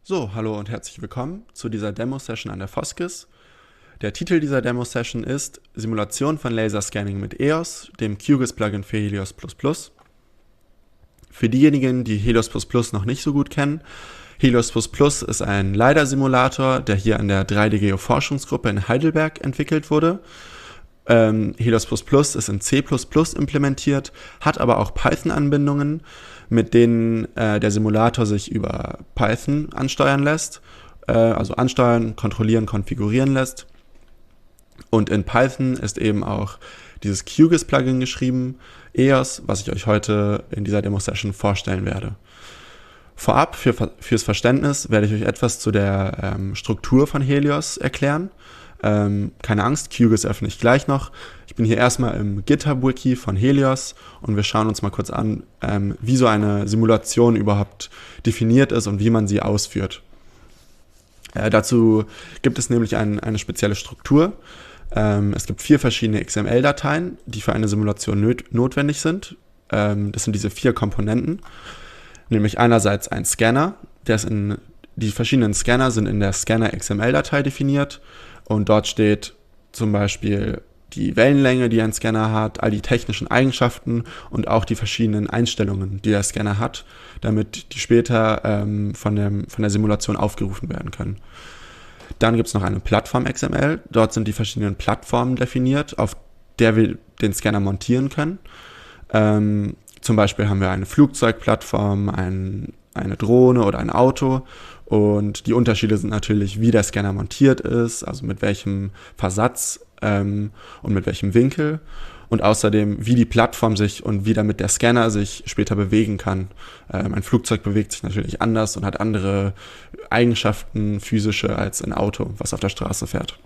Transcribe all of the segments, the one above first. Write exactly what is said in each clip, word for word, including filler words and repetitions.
So, hallo und herzlich willkommen zu dieser Demo-Session an der Foskis. Der Titel dieser Demo-Session ist Simulation von Laserscanning mit E O S, dem QGIS-Plugin für Helios plus plus. Für diejenigen, die Helios plus plus noch nicht so gut kennen, Helios plus plus ist ein LiDAR-Simulator, der hier an der drei D-Geo-Forschungsgruppe in Heidelberg entwickelt wurde. Ähm, Helios plus plus ist in C plus plus implementiert, hat aber auch Python-Anbindungen, mit denen äh, der Simulator sich über Python ansteuern lässt, äh, also ansteuern, kontrollieren, konfigurieren lässt. Und in Python ist eben auch dieses QGIS-Plugin geschrieben, E O S, was ich euch heute in dieser Demo-Session vorstellen werde. Vorab, für, fürs Verständnis, werde ich euch etwas zu der ähm, Struktur von Helios erklären. Ähm, keine Angst, QGIS öffne ich gleich noch. Ich bin hier erstmal im GitHub-Wiki von Helios und wir schauen uns mal kurz an, ähm, wie so eine Simulation überhaupt definiert ist und wie man sie ausführt. Äh, dazu gibt es nämlich ein, eine spezielle Struktur. Ähm, es gibt vier verschiedene X M L-Dateien, die für eine Simulation nöt- notwendig sind. Ähm, das sind diese vier Komponenten. Nämlich einerseits ein Scanner, der ist in, die verschiedenen Scanner sind in der Scanner-X M L-Datei definiert und dort steht zum Beispiel die Wellenlänge, die ein Scanner hat, all die technischen Eigenschaften und auch die verschiedenen Einstellungen, die der Scanner hat, damit die später ähm, von, dem, von der Simulation aufgerufen werden können. Dann gibt es noch eine Plattform-X M L, dort sind die verschiedenen Plattformen definiert, auf der wir den Scanner montieren können. Ähm, Zum Beispiel haben wir eine Flugzeugplattform, ein, eine Drohne oder ein Auto und die Unterschiede sind natürlich, wie der Scanner montiert ist, also mit welchem Versatz ähm, und mit welchem Winkel und außerdem, wie die Plattform sich und wie damit der Scanner sich später bewegen kann. Ähm, ein Flugzeug bewegt sich natürlich anders und hat andere Eigenschaften, physische, als ein Auto, was auf der Straße fährt.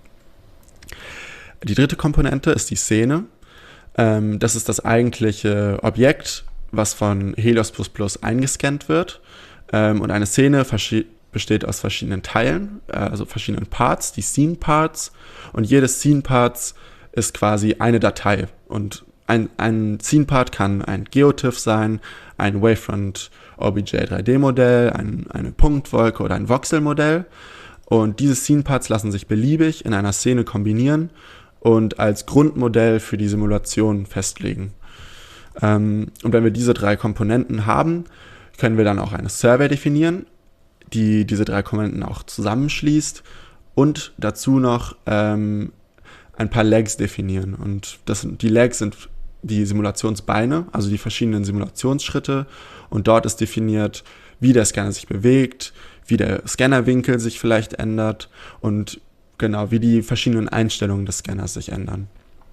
Die dritte Komponente ist die Szene. Ähm, das ist das eigentliche Objekt, was von Helios plus plus eingescannt wird. Ähm, und eine Szene verschi- besteht aus verschiedenen Teilen, äh, also verschiedenen Parts, die Scene Parts. Und jedes Scene Parts ist quasi eine Datei. Und ein, ein Scene Part kann ein GeoTIFF sein, ein Wavefront O B J drei D Modell, ein, eine Punktwolke oder ein Voxel-Modell. Und diese Scene Parts lassen sich beliebig in einer Szene kombinieren und als Grundmodell für die Simulation festlegen. Ähm, und wenn wir diese drei Komponenten haben, können wir dann auch eine Survey definieren, die diese drei Komponenten auch zusammenschließt und dazu noch ähm, ein paar Legs definieren. Und das sind, die Legs sind die Simulationsbeine, also die verschiedenen Simulationsschritte. Und dort ist definiert, wie der Scanner sich bewegt, wie der Scannerwinkel sich vielleicht ändert und genau, wie die verschiedenen Einstellungen des Scanners sich ändern.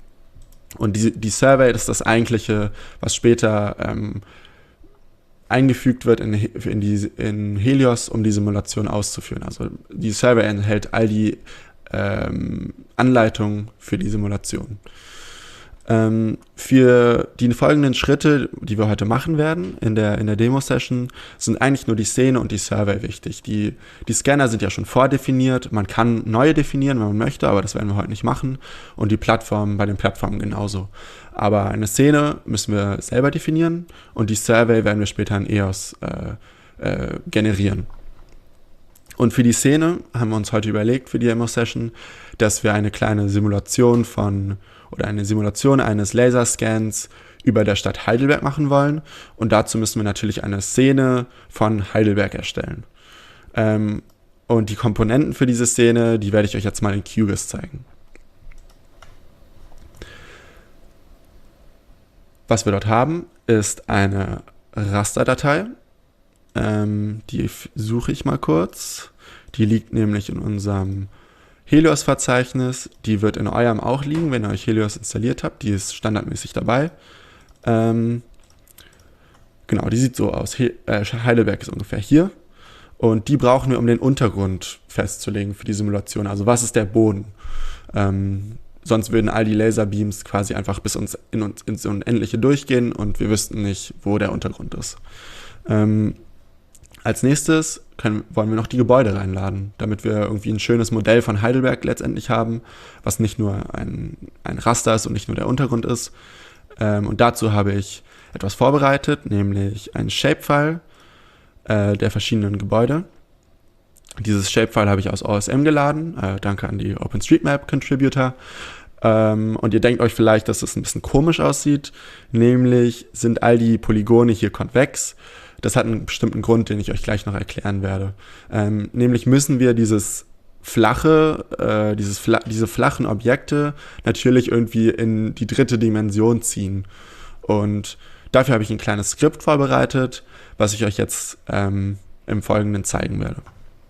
Und die, die Survey, das ist das eigentliche, was später ähm, eingefügt wird in, in, die, in Helios, um die Simulation auszuführen. Also die Survey enthält all die ähm, Anleitungen für die Simulation. Ähm, für die folgenden Schritte, die wir heute machen werden in der, in der Demo-Session, sind eigentlich nur die Szene und die Survey wichtig. Die, die Scanner sind ja schon vordefiniert, man kann neue definieren, wenn man möchte, aber das werden wir heute nicht machen. Und die Plattformen, bei den Plattformen genauso. Aber eine Szene müssen wir selber definieren und die Survey werden wir später in E O S äh, äh, generieren. Und für die Szene haben wir uns heute überlegt, für die Demo-Session, dass wir eine kleine Simulation von oder eine Simulation eines Laserscans über der Stadt Heidelberg machen wollen. Und dazu müssen wir natürlich eine Szene von Heidelberg erstellen. Ähm, und die Komponenten für diese Szene, die werde ich euch jetzt mal in QGIS zeigen. Was wir dort haben, ist eine Rasterdatei. Ähm, die suche ich mal kurz. Die liegt nämlich in unserem Helios-Verzeichnis, die wird in eurem auch liegen, wenn ihr euch Helios installiert habt. Die ist standardmäßig dabei. Ähm, genau, die sieht so aus. He- äh, Heidelberg ist ungefähr hier. Und die brauchen wir, um den Untergrund festzulegen für die Simulation. Also was ist der Boden? Ähm, sonst würden all die Laserbeams quasi einfach bis uns in uns ins Unendliche durchgehen und wir wüssten nicht, wo der Untergrund ist. Ähm, Als nächstes können, wollen wir noch die Gebäude reinladen, damit wir irgendwie ein schönes Modell von Heidelberg letztendlich haben, was nicht nur ein, ein Raster ist und nicht nur der Untergrund ist. Ähm, und dazu habe ich etwas vorbereitet, nämlich einen Shapefile äh, der verschiedenen Gebäude. Dieses Shapefile habe ich aus O S M geladen. Äh, danke an die OpenStreetMap-Contributor. Ähm, und ihr denkt euch vielleicht, dass das ein bisschen komisch aussieht. Nämlich sind all die Polygone hier konvex. Das hat einen bestimmten Grund, den ich euch gleich noch erklären werde. Ähm, nämlich müssen wir dieses flache, äh, dieses fla- diese flachen Objekte natürlich irgendwie in die dritte Dimension ziehen. Und dafür habe ich ein kleines Skript vorbereitet, was ich euch jetzt ähm, im Folgenden zeigen werde.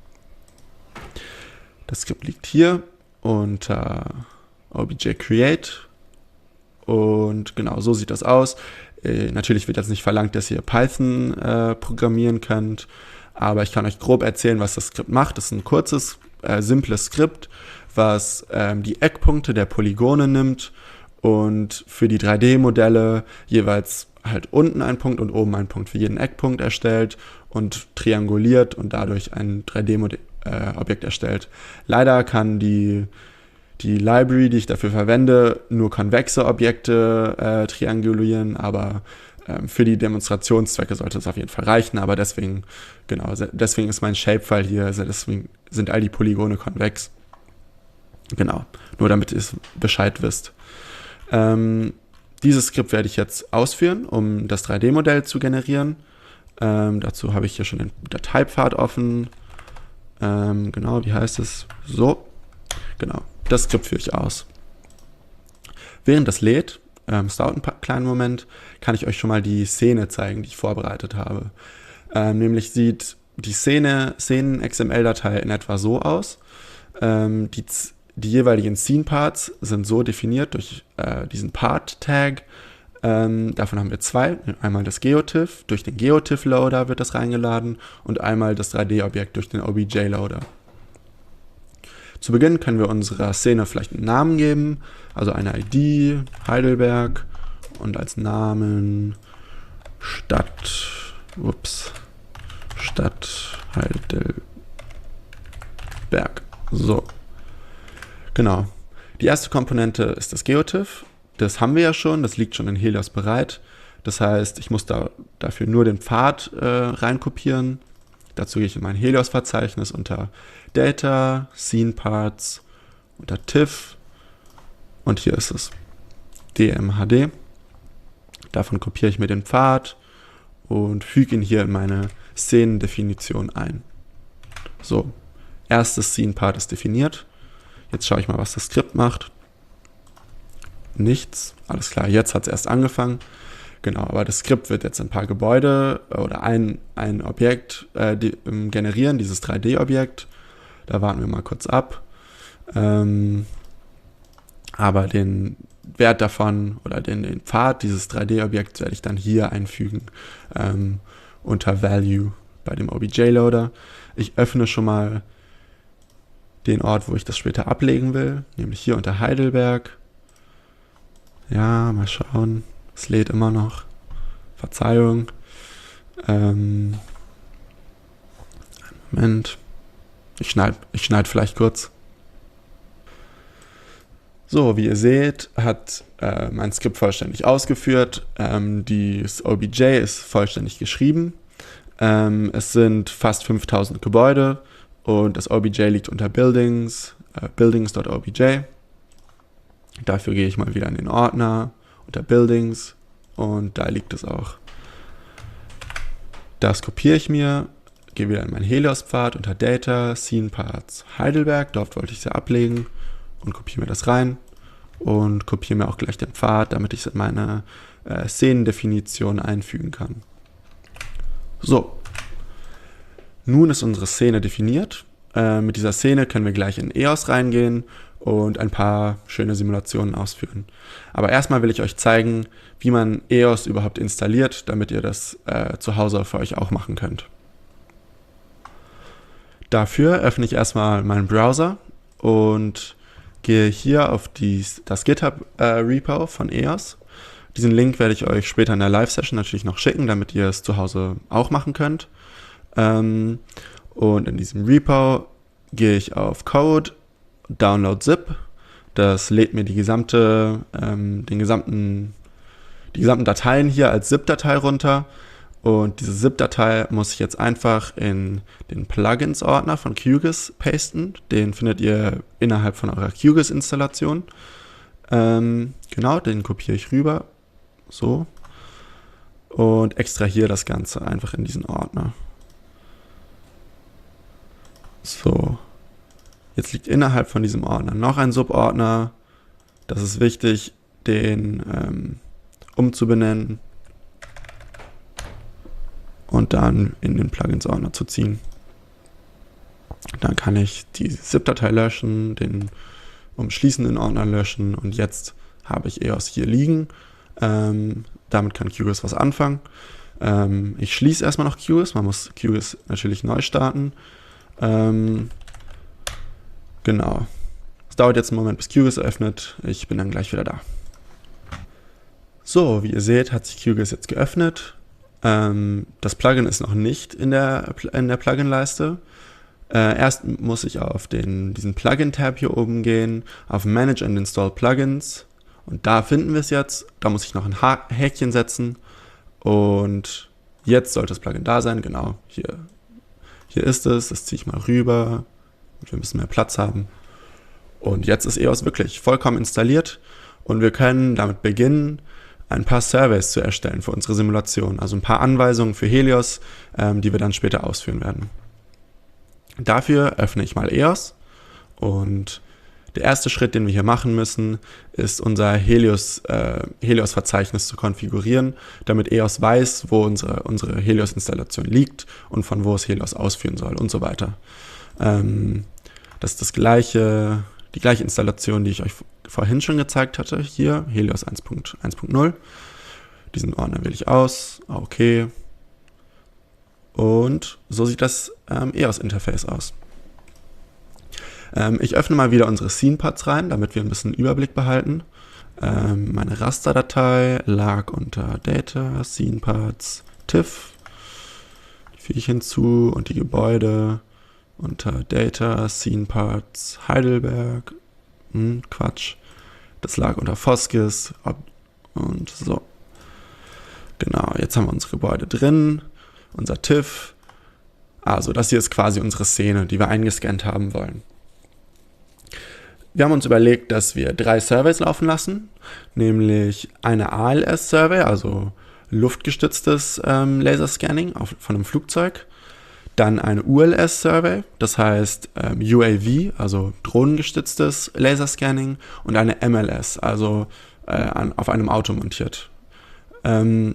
Das Skript liegt hier unter Obj Create und genau so sieht das aus. Äh, natürlich wird jetzt nicht verlangt, dass ihr Python äh, programmieren könnt, aber ich kann euch grob erzählen, was das Skript macht. Das ist ein kurzes, äh, simples Skript, was ähm, die Eckpunkte der Polygone nimmt und für die drei D-Modelle jeweils halt unten einen Punkt und oben einen Punkt für jeden Eckpunkt erstellt und trianguliert und dadurch ein drei D-Objekt äh, erstellt. Leider kann die, die Library, die ich dafür verwende, nur konvexe Objekte äh, triangulieren, aber ähm, für die Demonstrationszwecke sollte es auf jeden Fall reichen, aber deswegen, genau, deswegen ist mein Shapefile hier, also deswegen sind all die Polygone konvex. Genau, nur damit ihr es Bescheid wisst. Ähm, Dieses Skript werde ich jetzt ausführen, um das drei D-Modell zu generieren. Ähm, dazu habe ich hier schon den Dateipfad offen. Ähm, genau, wie heißt es? So, genau, das Skript führe ich aus. Während das lädt, ähm, es dauert einen kleinen Moment, kann ich euch schon mal die Szene zeigen, die ich vorbereitet habe. Ähm, nämlich sieht die Szene, Szenen-X M L-Datei in etwa so aus. Ähm, die Die jeweiligen Scene-Parts sind so definiert durch äh, diesen Part-Tag. Ähm, davon haben wir zwei. Einmal das Geotiff. Durch den Geotiff-Loader wird das reingeladen und einmal das drei D-Objekt durch den O B J-Loader. Zu Beginn können wir unserer Szene vielleicht einen Namen geben, also eine I D, Heidelberg und als Namen Stadt, ups, Stadt Heidelberg. So. Genau. Die erste Komponente ist das Geotiff. Das haben wir ja schon, das liegt schon in Helios bereit. Das heißt, ich muss da dafür nur den Pfad äh, reinkopieren. Dazu gehe ich in mein Helios-Verzeichnis unter Data, Scene Parts, unter Tiff und hier ist es, D M H D. Davon kopiere ich mir den Pfad und füge ihn hier in meine Szenendefinition ein. So, erstes Scene Part ist definiert. Jetzt schaue ich mal, was das Skript macht. Nichts. Alles klar, jetzt hat es erst angefangen. Genau, aber das Skript wird jetzt ein paar Gebäude oder ein, ein Objekt äh, die, ähm, generieren, dieses drei D-Objekt. Da warten wir mal kurz ab. Ähm, aber den Wert davon oder den, den Pfad dieses drei D-Objekts werde ich dann hier einfügen ähm, unter Value bei dem O B J-Loader. Ich öffne schon mal den Ort, wo ich das später ablegen will, nämlich hier unter Heidelberg. Ja, mal schauen. Es lädt immer noch. Verzeihung. Ähm, Moment. Ich schneide ich schneid vielleicht kurz. So, wie ihr seht, hat äh, mein Skript vollständig ausgeführt. Ähm, das O B J ist vollständig geschrieben. Ähm, es sind fast fünftausend Gebäude. Und das O B J liegt unter Buildings, äh, buildings.obj. Dafür gehe ich mal wieder in den Ordner, unter Buildings und da liegt es auch. Das kopiere ich mir, gehe wieder in meinen Helios-Pfad unter Data, Scene Parts Heidelberg, dort wollte ich sie ablegen und kopiere mir das rein und kopiere mir auch gleich den Pfad, damit ich es in meine äh, Szenendefinition einfügen kann. So. Nun ist unsere Szene definiert. Äh, mit dieser Szene können wir gleich in E O S reingehen und ein paar schöne Simulationen ausführen. Aber erstmal will ich euch zeigen, wie man E O S überhaupt installiert, damit ihr das äh, zu Hause für euch auch machen könnt. Dafür öffne ich erstmal meinen Browser und gehe hier auf die, das GitHub-Repo äh, von E O S. Diesen Link werde ich euch später in der Live-Session natürlich noch schicken, damit ihr es zu Hause auch machen könnt. Ähm, und in diesem Repo gehe ich auf Code, Download Zip. Das lädt mir die gesamte, ähm, den gesamten, die gesamten Dateien hier als Zip-Datei runter. Und diese Zip-Datei muss ich jetzt einfach in den Plugins-Ordner von QGIS pasten. Den findet ihr innerhalb von eurer QGIS-Installation. Ähm, genau, den kopiere ich rüber. So. Und extrahiere das Ganze einfach in diesen Ordner. So. Jetzt liegt innerhalb von diesem Ordner noch ein Subordner. Das ist wichtig, den ähm, umzubenennen und dann in den Plugins-Ordner zu ziehen. Dann kann ich die Zip-Datei löschen, den umschließenden Ordner löschen und jetzt habe ich E O S hier liegen. Ähm, damit kann QGIS was anfangen. Ähm, ich schließe erstmal noch QGIS. Man muss QGIS natürlich neu starten. Ähm, genau. Es dauert jetzt einen Moment, bis QGIS öffnet. Ich bin dann gleich wieder da. So, wie ihr seht, hat sich QGIS jetzt geöffnet. Ähm, das Plugin ist noch nicht in der, in der Plugin-Leiste. Äh, erst muss ich auf den, diesen Plugin-Tab hier oben gehen, auf Manage and Install Plugins. Und da finden wir es jetzt. Da muss ich noch ein ha- Häkchen setzen. Und jetzt sollte das Plugin da sein. Genau, hier, hier ist es. Das ziehe ich mal rüber. Wir müssen mehr Platz haben. Und jetzt ist E O S wirklich vollkommen installiert. Und wir können damit beginnen, ein paar Surveys zu erstellen für unsere Simulation. Also ein paar Anweisungen für Helios, ähm, die wir dann später ausführen werden. Dafür öffne ich mal E O S. Und der erste Schritt, den wir hier machen müssen, ist unser Helios, äh, Helios-Verzeichnis zu konfigurieren, damit E O S weiß, wo unsere, unsere Helios-Installation liegt und von wo es Helios ausführen soll und so weiter. Ähm, das ist das gleiche, die gleiche Installation, die ich euch vorhin schon gezeigt hatte. Hier, Helios eins Punkt eins Punkt null. Diesen Ordner wähle ich aus. Okay. Und so sieht das ähm, E O S-Interface aus. Ähm, ich öffne mal wieder unsere Scene-Paths rein, damit wir ein bisschen Überblick behalten. Ähm, meine Rasterdatei lag unter Data, Scene-Paths, TIFF. Die füge ich hinzu und die Gebäude unter Data, Scene-Paths, Heidelberg. Hm, Quatsch. Das lag unter Foskis und so. Genau, jetzt haben wir unsere Gebäude drin, unser TIFF. Also das hier ist quasi unsere Szene, die wir eingescannt haben wollen. Wir haben uns überlegt, dass wir drei Surveys laufen lassen, nämlich eine A L S-Survey, also luftgestütztes ähm, Laserscanning auf, von einem Flugzeug, dann eine U L S-Survey, das heißt ähm, U A V, also drohnengestütztes Laserscanning, und eine M L S, also äh, an, auf einem Auto montiert. Ähm,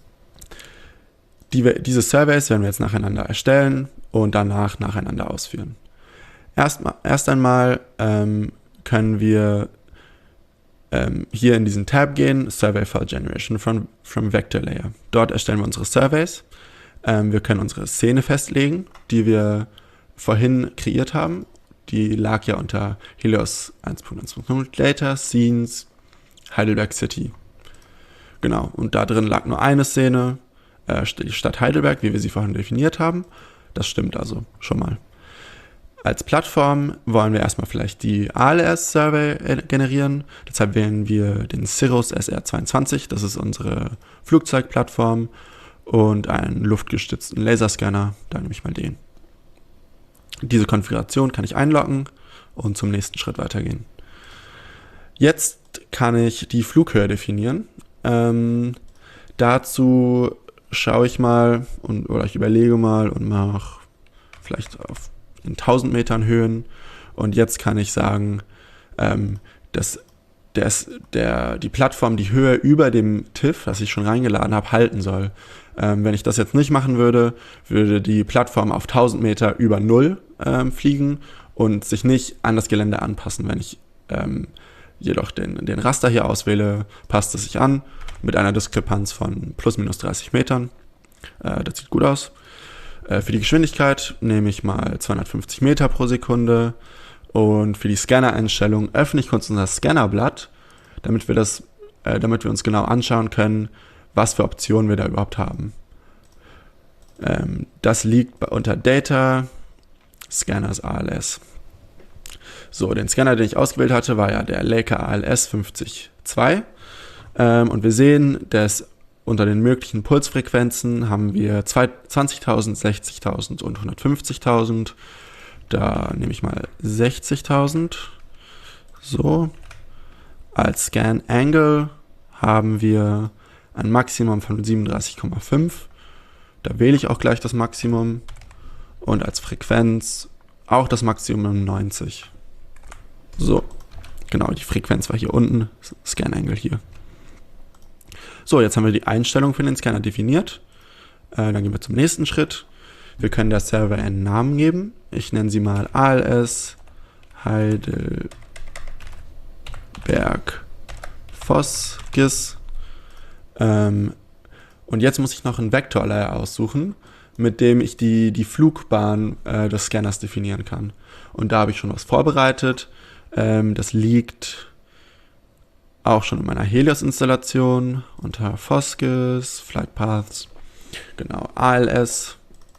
die, diese Surveys werden wir jetzt nacheinander erstellen und danach nacheinander ausführen. Erst, erst einmal ähm, können wir ähm, hier in diesen Tab gehen, Survey File Generation from, from Vector Layer. Dort erstellen wir unsere Surveys. Ähm, wir können unsere Szene festlegen, die wir vorhin kreiert haben. Die lag ja unter Helios eins Punkt eins Punkt null Data, Scenes, Heidelberg City. Genau, und da drin lag nur eine Szene, äh, die Stadt Heidelberg, wie wir sie vorhin definiert haben. Das stimmt also schon mal. Als Plattform wollen wir erstmal vielleicht die A L S-Survey generieren. Deshalb wählen wir den Cirrus S R zweiundzwanzig. Das ist unsere Flugzeugplattform. Und einen luftgestützten Laserscanner. Da nehme ich mal den. Diese Konfiguration kann ich einloggen und zum nächsten Schritt weitergehen. Jetzt kann ich die Flughöhe definieren. Ähm, dazu schaue ich mal und, oder ich überlege mal und mache vielleicht auf in tausend Metern Höhen, und jetzt kann ich sagen, ähm, dass des, der, die Plattform die Höhe über dem TIFF, das ich schon reingeladen habe, halten soll. Ähm, wenn ich das jetzt nicht machen würde, würde die Plattform auf tausend Meter über Null ähm, fliegen und sich nicht an das Gelände anpassen. Wenn ich ähm, jedoch den, den Raster hier auswähle, passt es sich an mit einer Diskrepanz von plus minus dreißig Metern. Äh, das sieht gut aus. Für die Geschwindigkeit nehme ich mal zweihundertfünfzig Meter pro Sekunde, und für die Scanner-Einstellung öffne ich kurz unser Scannerblatt, damit wir, das, äh, damit wir uns genau anschauen können, was für Optionen wir da überhaupt haben. Ähm, das liegt bei, unter Data, Scanners A L S. So, den Scanner, den ich ausgewählt hatte, war ja der Leica A L S fünfzig zwei. Ähm, und wir sehen, dass unter den möglichen Pulsfrequenzen haben wir zwanzigtausend, sechzigtausend und hundertfünfzigtausend. Da nehme ich mal sechzigtausend. So. Als Scan Angle haben wir ein Maximum von siebenunddreißig Komma fünf. Da wähle ich auch gleich das Maximum. Und als Frequenz auch das Maximum neunzig. So. Genau, die Frequenz war hier unten. Scan Angle hier. So, jetzt haben wir die Einstellung für den Scanner definiert. Äh, dann gehen wir zum nächsten Schritt. Wir können der Server einen Namen geben. Ich nenne sie mal A L S Heidelberg Foskis. Ähm, und jetzt muss ich noch einen Vektorlayer aussuchen, mit dem ich die, die Flugbahn äh, des Scanners definieren kann. Und da habe ich schon was vorbereitet. Ähm, das liegt auch schon in meiner Helios-Installation unter Foskis, Flight Paths, genau, A L S.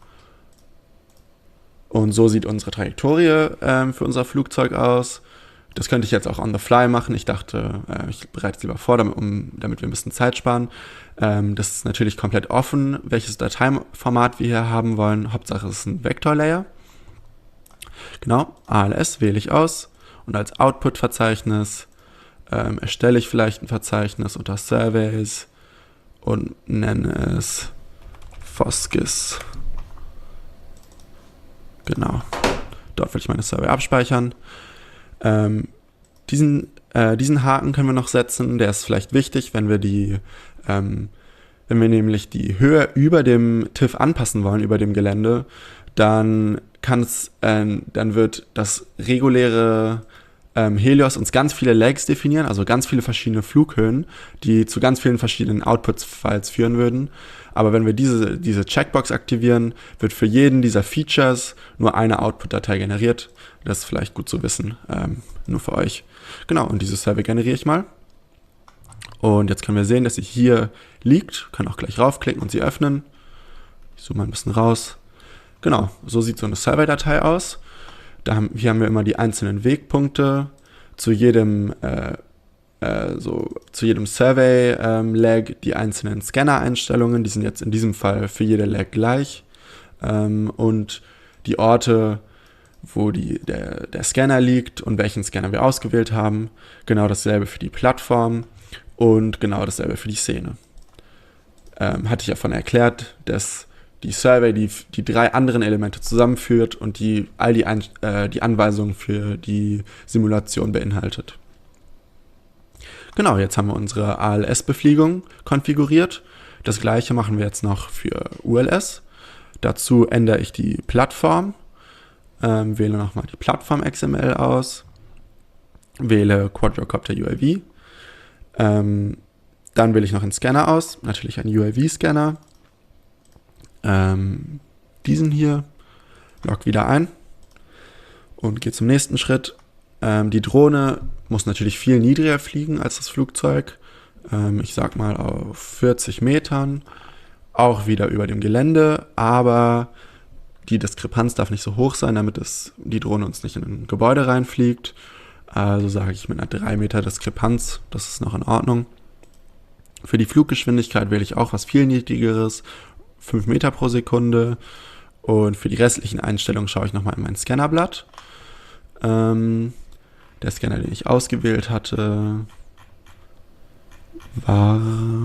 Und so sieht unsere Trajektorie ähm, für unser Flugzeug aus. Das könnte ich jetzt auch on the fly machen. Ich dachte, äh, ich bereite es lieber vor, damit, um, damit wir ein bisschen Zeit sparen. Ähm, das ist natürlich komplett offen, welches Dateiformat wir hier haben wollen. Hauptsache es ist ein Vektorlayer. Genau, A L S wähle ich aus. Und als Output-Verzeichnis ähm, erstelle ich vielleicht ein Verzeichnis unter Surveys und nenne es Foskis. Genau, dort will ich meine Survey abspeichern. Ähm, diesen, äh, diesen Haken können wir noch setzen, der ist vielleicht wichtig, wenn wir die, ähm, wenn wir nämlich die Höhe über dem T I F anpassen wollen, über dem Gelände, dann kann es, äh, dann wird das reguläre ähm, Helios uns ganz viele Legs definieren, also ganz viele verschiedene Flughöhen, die zu ganz vielen verschiedenen Outputs-Files führen würden. Aber wenn wir diese, diese Checkbox aktivieren, wird für jeden dieser Features nur eine Output-Datei generiert. Das ist vielleicht gut zu wissen, ähm, nur für euch. Genau, und diese Survey generiere ich mal. Und jetzt können wir sehen, dass sie hier liegt. Können auch gleich raufklicken und sie öffnen. Ich zoome mal ein bisschen raus. Genau, so sieht so eine Survey-Datei aus. Da haben, hier haben wir immer die einzelnen Wegpunkte zu jedem, äh, äh, so, zu jedem Survey-Lag, ähm, die einzelnen Scanner-Einstellungen, die sind jetzt in diesem Fall für jede Lag gleich. Ähm, und die Orte, wo die, der, der Scanner liegt und welchen Scanner wir ausgewählt haben. Genau dasselbe für die Plattform und genau dasselbe für die Szene. Ähm, hatte ich ja von erklärt, dass die Survey die, die drei anderen Elemente zusammenführt und die all die, Ein- äh, die Anweisungen für die Simulation beinhaltet. Genau, jetzt haben wir unsere A L S-Befliegung konfiguriert. Das gleiche machen wir jetzt noch für U L S. Dazu ändere ich die Plattform, ähm, wähle nochmal die Plattform X M L aus, wähle Quadrocopter U A V. Ähm, dann wähle ich noch einen Scanner aus, natürlich einen U A V-Scanner. Ähm, diesen hier, log wieder ein und gehe zum nächsten Schritt. Ähm, die Drohne muss natürlich viel niedriger fliegen als das Flugzeug. Ähm, ich sag mal auf vierzig Metern, auch wieder über dem Gelände, aber die Diskrepanz darf nicht so hoch sein, damit es, die Drohne uns nicht in ein Gebäude reinfliegt. Also sage ich mit einer drei Meter Diskrepanz, das ist noch in Ordnung. Für die Fluggeschwindigkeit wähle ich auch was viel niedrigeres, fünf Meter pro Sekunde. Und für die restlichen Einstellungen schaue ich nochmal in mein Scannerblatt. Ähm, der Scanner, den ich ausgewählt hatte, war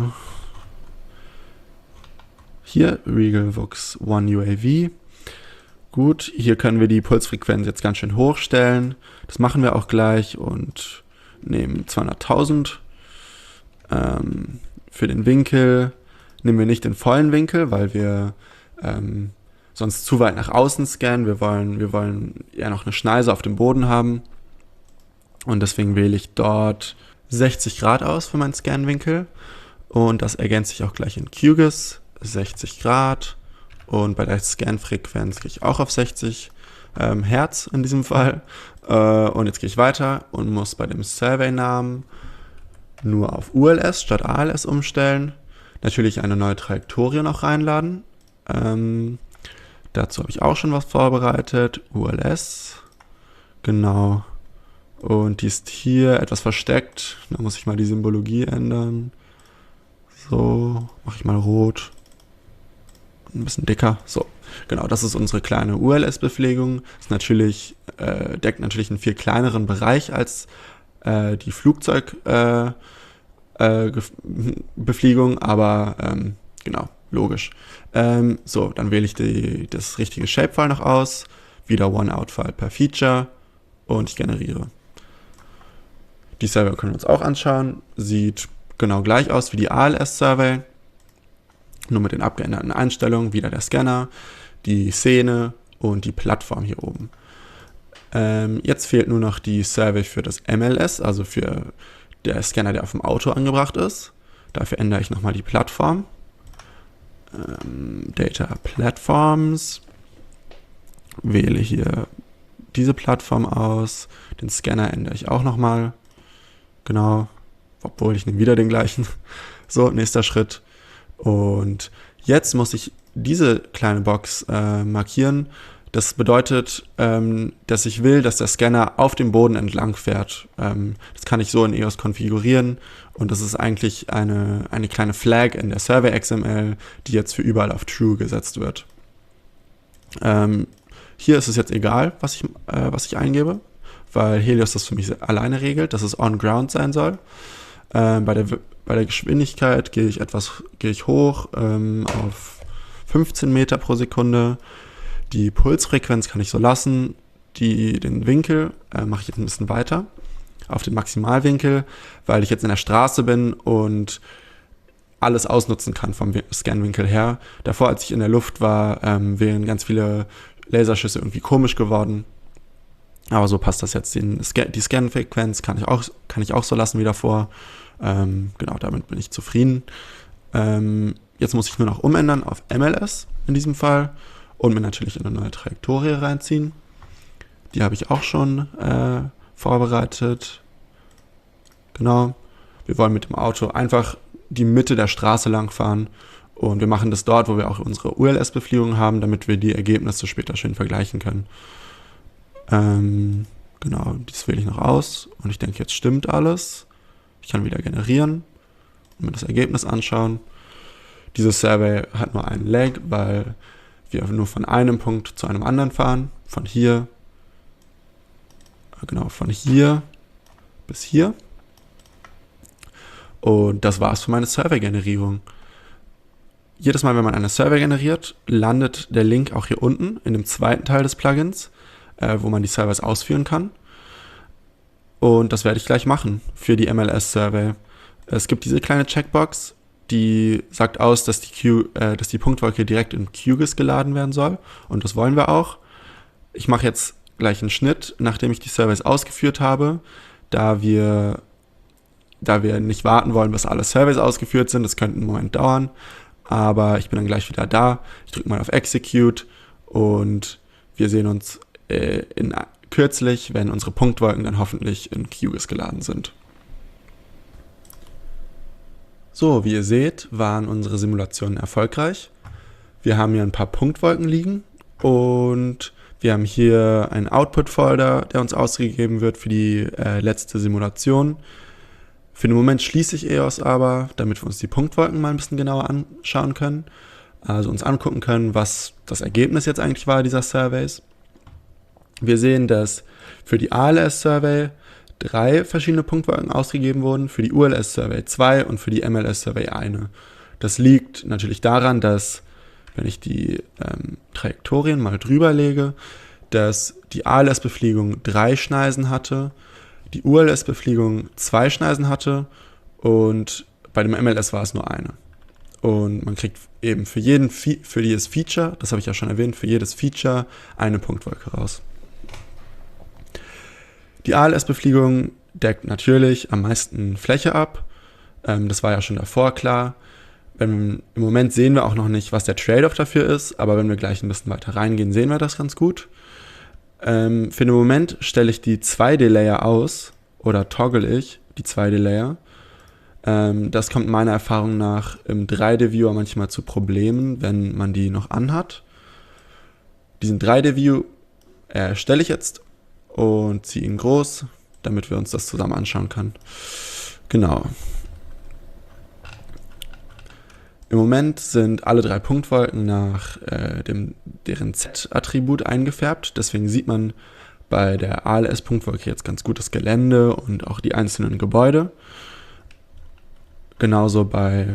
hier Regal Vux One U A V. Gut, hier können wir die Pulsfrequenz jetzt ganz schön hochstellen. Das machen wir auch gleich und nehmen zweihunderttausend. Ähm, für den Winkel nehmen wir nicht den vollen Winkel, weil wir ähm, sonst zu weit nach außen scannen. Wir wollen, wir wollen eher noch eine Schneise auf dem Boden haben. Und deswegen wähle ich dort sechzig Grad aus für meinen Scanwinkel. Und das ergänze ich auch gleich in Q G I S. sechzig Grad. Und bei der Scan-Frequenz gehe ich auch auf sechzig ähm, Hertz in diesem Fall. Äh, und jetzt gehe ich weiter und muss bei dem Survey-Namen nur auf U L S statt A L S umstellen. Natürlich eine neue Trajektorie noch reinladen. Ähm, dazu habe ich auch schon was vorbereitet. U L S. Genau. Und die ist hier etwas versteckt. Da muss ich mal die Symbologie ändern. So, mache ich mal rot. Ein bisschen dicker. So, genau, das ist unsere kleine U L S-Bepflegung. Ist natürlich, äh, deckt natürlich einen viel kleineren Bereich als äh, die Flugzeugbeflegung, äh, äh, Beflegung, aber ähm, genau, logisch. Ähm, so, dann wähle ich die, das richtige Shapefile noch aus. Wieder One-Out-File per Feature und ich generiere. Die Survey können wir uns auch anschauen. Sieht genau gleich aus wie die A L S-Survey. Nur mit den abgeänderten Einstellungen. Wieder der Scanner, die Szene und die Plattform hier oben. Ähm, jetzt fehlt nur noch die Survey für das M L S, also für der Scanner, der auf dem Auto angebracht ist. Dafür ändere ich nochmal die Plattform. Ähm, Data Platforms. Wähle hier diese Plattform aus. Den Scanner ändere ich auch nochmal. Genau. Obwohl, ich nehme wieder den gleichen. So, nächster Schritt. Und jetzt muss ich diese kleine Box äh, markieren. Das bedeutet, ähm, dass ich will, dass der Scanner auf dem Boden entlang fährt. Ähm, das kann ich so in E O S konfigurieren. Und das ist eigentlich eine, eine kleine Flag in der Survey X M L, die jetzt für überall auf True gesetzt wird. Ähm, hier ist es jetzt egal, was ich, äh, was ich eingebe, weil Helios das für mich alleine regelt, dass es on ground sein soll. Ähm, bei der, bei der Geschwindigkeit gehe ich etwas gehe ich hoch ähm, auf fünfzehn Meter pro Sekunde. Die Pulsfrequenz kann ich so lassen. Die, den Winkel äh, mache ich jetzt ein bisschen weiter auf den Maximalwinkel, weil ich jetzt in der Straße bin und alles ausnutzen kann vom Scanwinkel her. Davor, als ich in der Luft war, ähm, wären ganz viele Laserschüsse irgendwie komisch geworden. Aber so passt das jetzt. Den, die Scan-Frequenz kann ich auch, kann ich auch so lassen wie davor. Ähm, genau, damit bin ich zufrieden. Ähm, jetzt muss ich nur noch umändern auf M L S in diesem Fall und mir natürlich eine neue Trajektorie reinziehen. Die habe ich auch schon äh, vorbereitet. Genau. Wir wollen mit dem Auto einfach die Mitte der Straße lang fahren und wir machen das dort, wo wir auch unsere U L S-Beflegung haben, damit wir die Ergebnisse später schön vergleichen können. Ähm, genau, das wähle ich noch aus und ich denke, jetzt stimmt alles. Ich kann wieder generieren und mir das Ergebnis anschauen. Diese Survey hat nur einen Lag, weil wir nur von einem Punkt zu einem anderen fahren. Von hier, genau, von hier bis hier. Und das war's für meine Survey-Generierung. Jedes Mal, wenn man eine Survey generiert, landet der Link auch hier unten in dem zweiten Teil des Plugins, äh, wo man die Surveys ausführen kann. Und das werde ich gleich machen für die M L S-Survey. Es gibt diese kleine Checkbox, die sagt aus, dass die, Q, äh, dass die Punktwolke direkt in Q G I S geladen werden soll. Und das wollen wir auch. Ich mache jetzt gleich einen Schnitt, nachdem ich die Surveys ausgeführt habe, da wir, da wir nicht warten wollen, bis alle Surveys ausgeführt sind. Das könnte einen Moment dauern, aber ich bin dann gleich wieder da. Ich drücke mal auf Execute und wir sehen uns äh, in kürzlich, wenn unsere Punktwolken dann hoffentlich in Q G I S geladen sind. So, wie ihr seht, waren unsere Simulationen erfolgreich. Wir haben hier ein paar Punktwolken liegen und wir haben hier einen Output-Folder, der uns ausgegeben wird für die äh, letzte Simulation. Für den Moment schließe ich E O S aber, damit wir uns die Punktwolken mal ein bisschen genauer anschauen können. Also uns angucken können, was das Ergebnis jetzt eigentlich war dieser Surveys. Wir sehen, dass für die A L S-Survey drei verschiedene Punktwolken ausgegeben wurden, für die U L S-Survey zwei und für die M L S-Survey eine. Das liegt natürlich daran, dass, wenn ich die ähm, Trajektorien mal drüber lege, dass die A L S-Beflegung drei Schneisen hatte, die U L S-Beflegung zwei Schneisen hatte und bei dem M L S war es nur eine. Und man kriegt eben für, jeden, für jedes Feature, das habe ich ja schon erwähnt, für jedes Feature eine Punktwolke raus. Die A L S-Beflegung deckt natürlich am meisten Fläche ab. Ähm, das war ja schon davor klar. Wenn, Im Moment sehen wir auch noch nicht, was der Trade-off dafür ist, aber wenn wir gleich ein bisschen weiter reingehen, sehen wir das ganz gut. Ähm, für den Moment stelle ich die zwei D-Layer aus oder toggle ich die zwei D-Layer. Ähm, das kommt meiner Erfahrung nach im drei D-Viewer manchmal zu Problemen, wenn man die noch anhat. Diesen drei D-View erstelle ich jetzt und ziehe ihn groß, damit wir uns das zusammen anschauen können. Genau. Im Moment sind alle drei Punktwolken nach äh, dem, deren Z-Attribut eingefärbt. Deswegen sieht man bei der A L S-Punktwolke jetzt ganz gut das Gelände und auch die einzelnen Gebäude. Genauso bei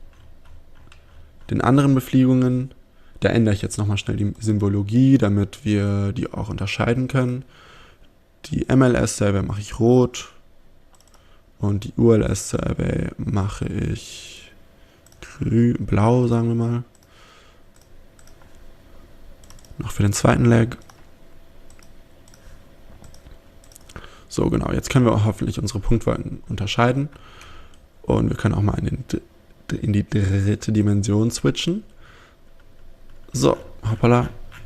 den anderen Befliegungen. Da ändere ich jetzt nochmal schnell die Symbologie, damit wir die auch unterscheiden können. Die M L S-Survey mache ich rot und die U L S-Survey mache ich grün, blau, sagen wir mal. Noch für den zweiten Leg. So, genau, jetzt können wir auch hoffentlich unsere Punktwolken unterscheiden. Und wir können auch mal in, den, in die dritte Dimension switchen. So, hoppala.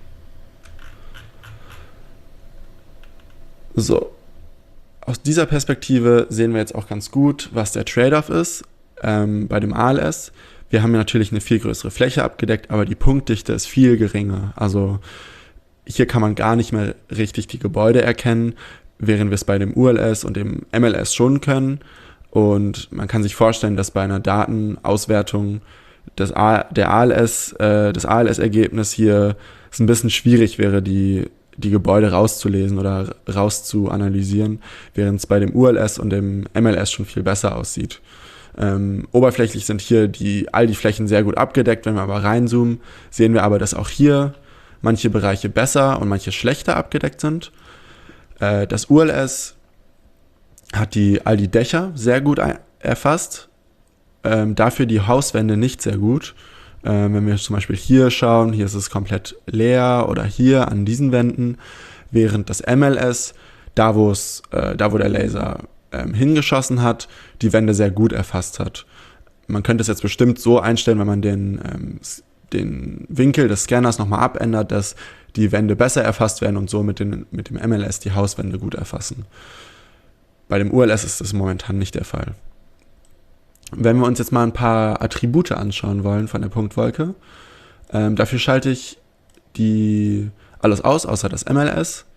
So, aus dieser Perspektive sehen wir jetzt auch ganz gut, was der Trade-off ist ähm, bei dem A L S. Wir haben ja natürlich eine viel größere Fläche abgedeckt, aber die Punktdichte ist viel geringer. Also hier kann man gar nicht mehr richtig die Gebäude erkennen, während wir es bei dem U L S und dem M L S schon können. Und man kann sich vorstellen, dass bei einer Datenauswertung das A, der A L S, äh, das A L S-Ergebnis hier es ein bisschen schwierig wäre, die, die Gebäude rauszulesen oder rauszuanalysieren, während es bei dem U L S und dem M L S schon viel besser aussieht. Ähm, oberflächlich sind hier die, all die Flächen sehr gut abgedeckt. Wenn wir aber reinzoomen, sehen wir aber, dass auch hier manche Bereiche besser und manche schlechter abgedeckt sind. Äh, das U L S hat die, all die Dächer sehr gut ein- erfasst, ähm, dafür die Hauswände nicht sehr gut. Ähm, wenn wir zum Beispiel hier schauen, hier ist es komplett leer oder hier an diesen Wänden, während das M L S, da wo es, äh, da wo der Laser ähm, hingeschossen hat, die Wände sehr gut erfasst hat. Man könnte es jetzt bestimmt so einstellen, wenn man den, ähm, den Winkel des Scanners nochmal abändert, dass die Wände besser erfasst werden und so mit, den, mit dem M L S die Hauswände gut erfassen. Bei dem U L S ist das momentan nicht der Fall. Wenn wir uns jetzt mal ein paar Attribute anschauen wollen von der Punktwolke, ähm, dafür schalte ich die alles aus, außer das M L S.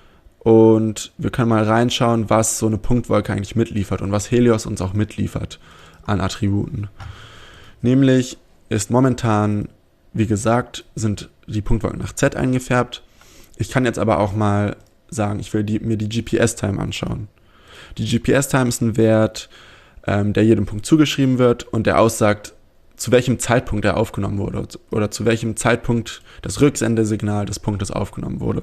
Und wir können mal reinschauen, was so eine Punktwolke eigentlich mitliefert und was Helios uns auch mitliefert an Attributen. Nämlich ist momentan, wie gesagt, sind die Punktwolken nach Z eingefärbt. Ich kann jetzt aber auch mal sagen, ich will die, mir die G P S-Time anschauen. Die G P S-Time ist ein Wert, ähm, der jedem Punkt zugeschrieben wird und der aussagt, zu welchem Zeitpunkt er aufgenommen wurde oder zu welchem Zeitpunkt das Rücksendesignal des Punktes aufgenommen wurde.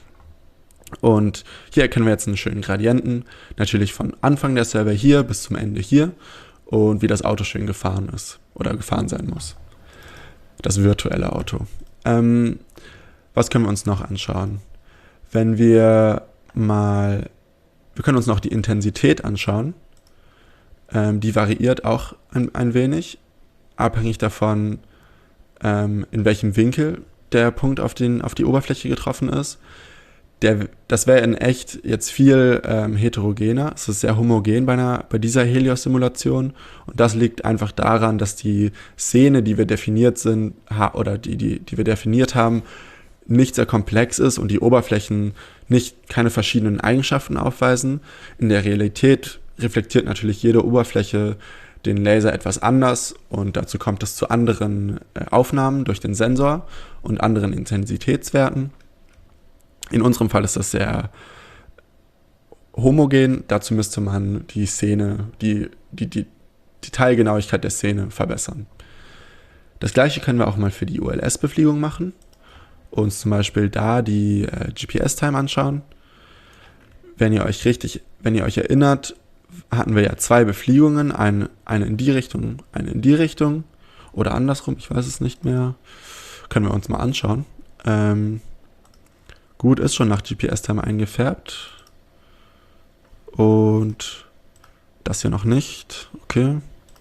Und hier erkennen wir jetzt einen schönen Gradienten, natürlich von Anfang der Survey hier bis zum Ende hier und wie das Auto schön gefahren ist oder gefahren sein muss. Das virtuelle Auto. Ähm, was können wir uns noch anschauen? Wenn wir mal, wir können uns noch die Intensität anschauen. Ähm, die variiert auch ein, ein wenig, abhängig davon, ähm, in welchem Winkel der Punkt auf, den, auf die Oberfläche getroffen ist. Der, das wäre in echt jetzt viel ähm, heterogener. Es ist sehr homogen bei, einer, bei dieser Helios-Simulation. Und das liegt einfach daran, dass die Szene, die wir definiert sind, ha- oder die, die, die wir definiert haben, nicht sehr komplex ist und die Oberflächen nicht keine verschiedenen Eigenschaften aufweisen. In der Realität reflektiert natürlich jede Oberfläche den Laser etwas anders und dazu kommt es zu anderen äh, Aufnahmen durch den Sensor und anderen Intensitätswerten. In unserem Fall ist das sehr homogen. Dazu müsste man die Szene, die, die, die Detailgenauigkeit der Szene verbessern. Das gleiche können wir auch mal für die U L S-Befliegung machen. Uns zum Beispiel da die äh, G P S-Time anschauen. Wenn ihr euch richtig, wenn ihr euch erinnert, hatten wir ja zwei Befliegungen, eine, eine in die Richtung, eine in die Richtung oder andersrum, ich weiß es nicht mehr. Können wir uns mal anschauen. Ähm, Gut, ist schon nach G P S-Time eingefärbt. Und das hier noch nicht. Okay.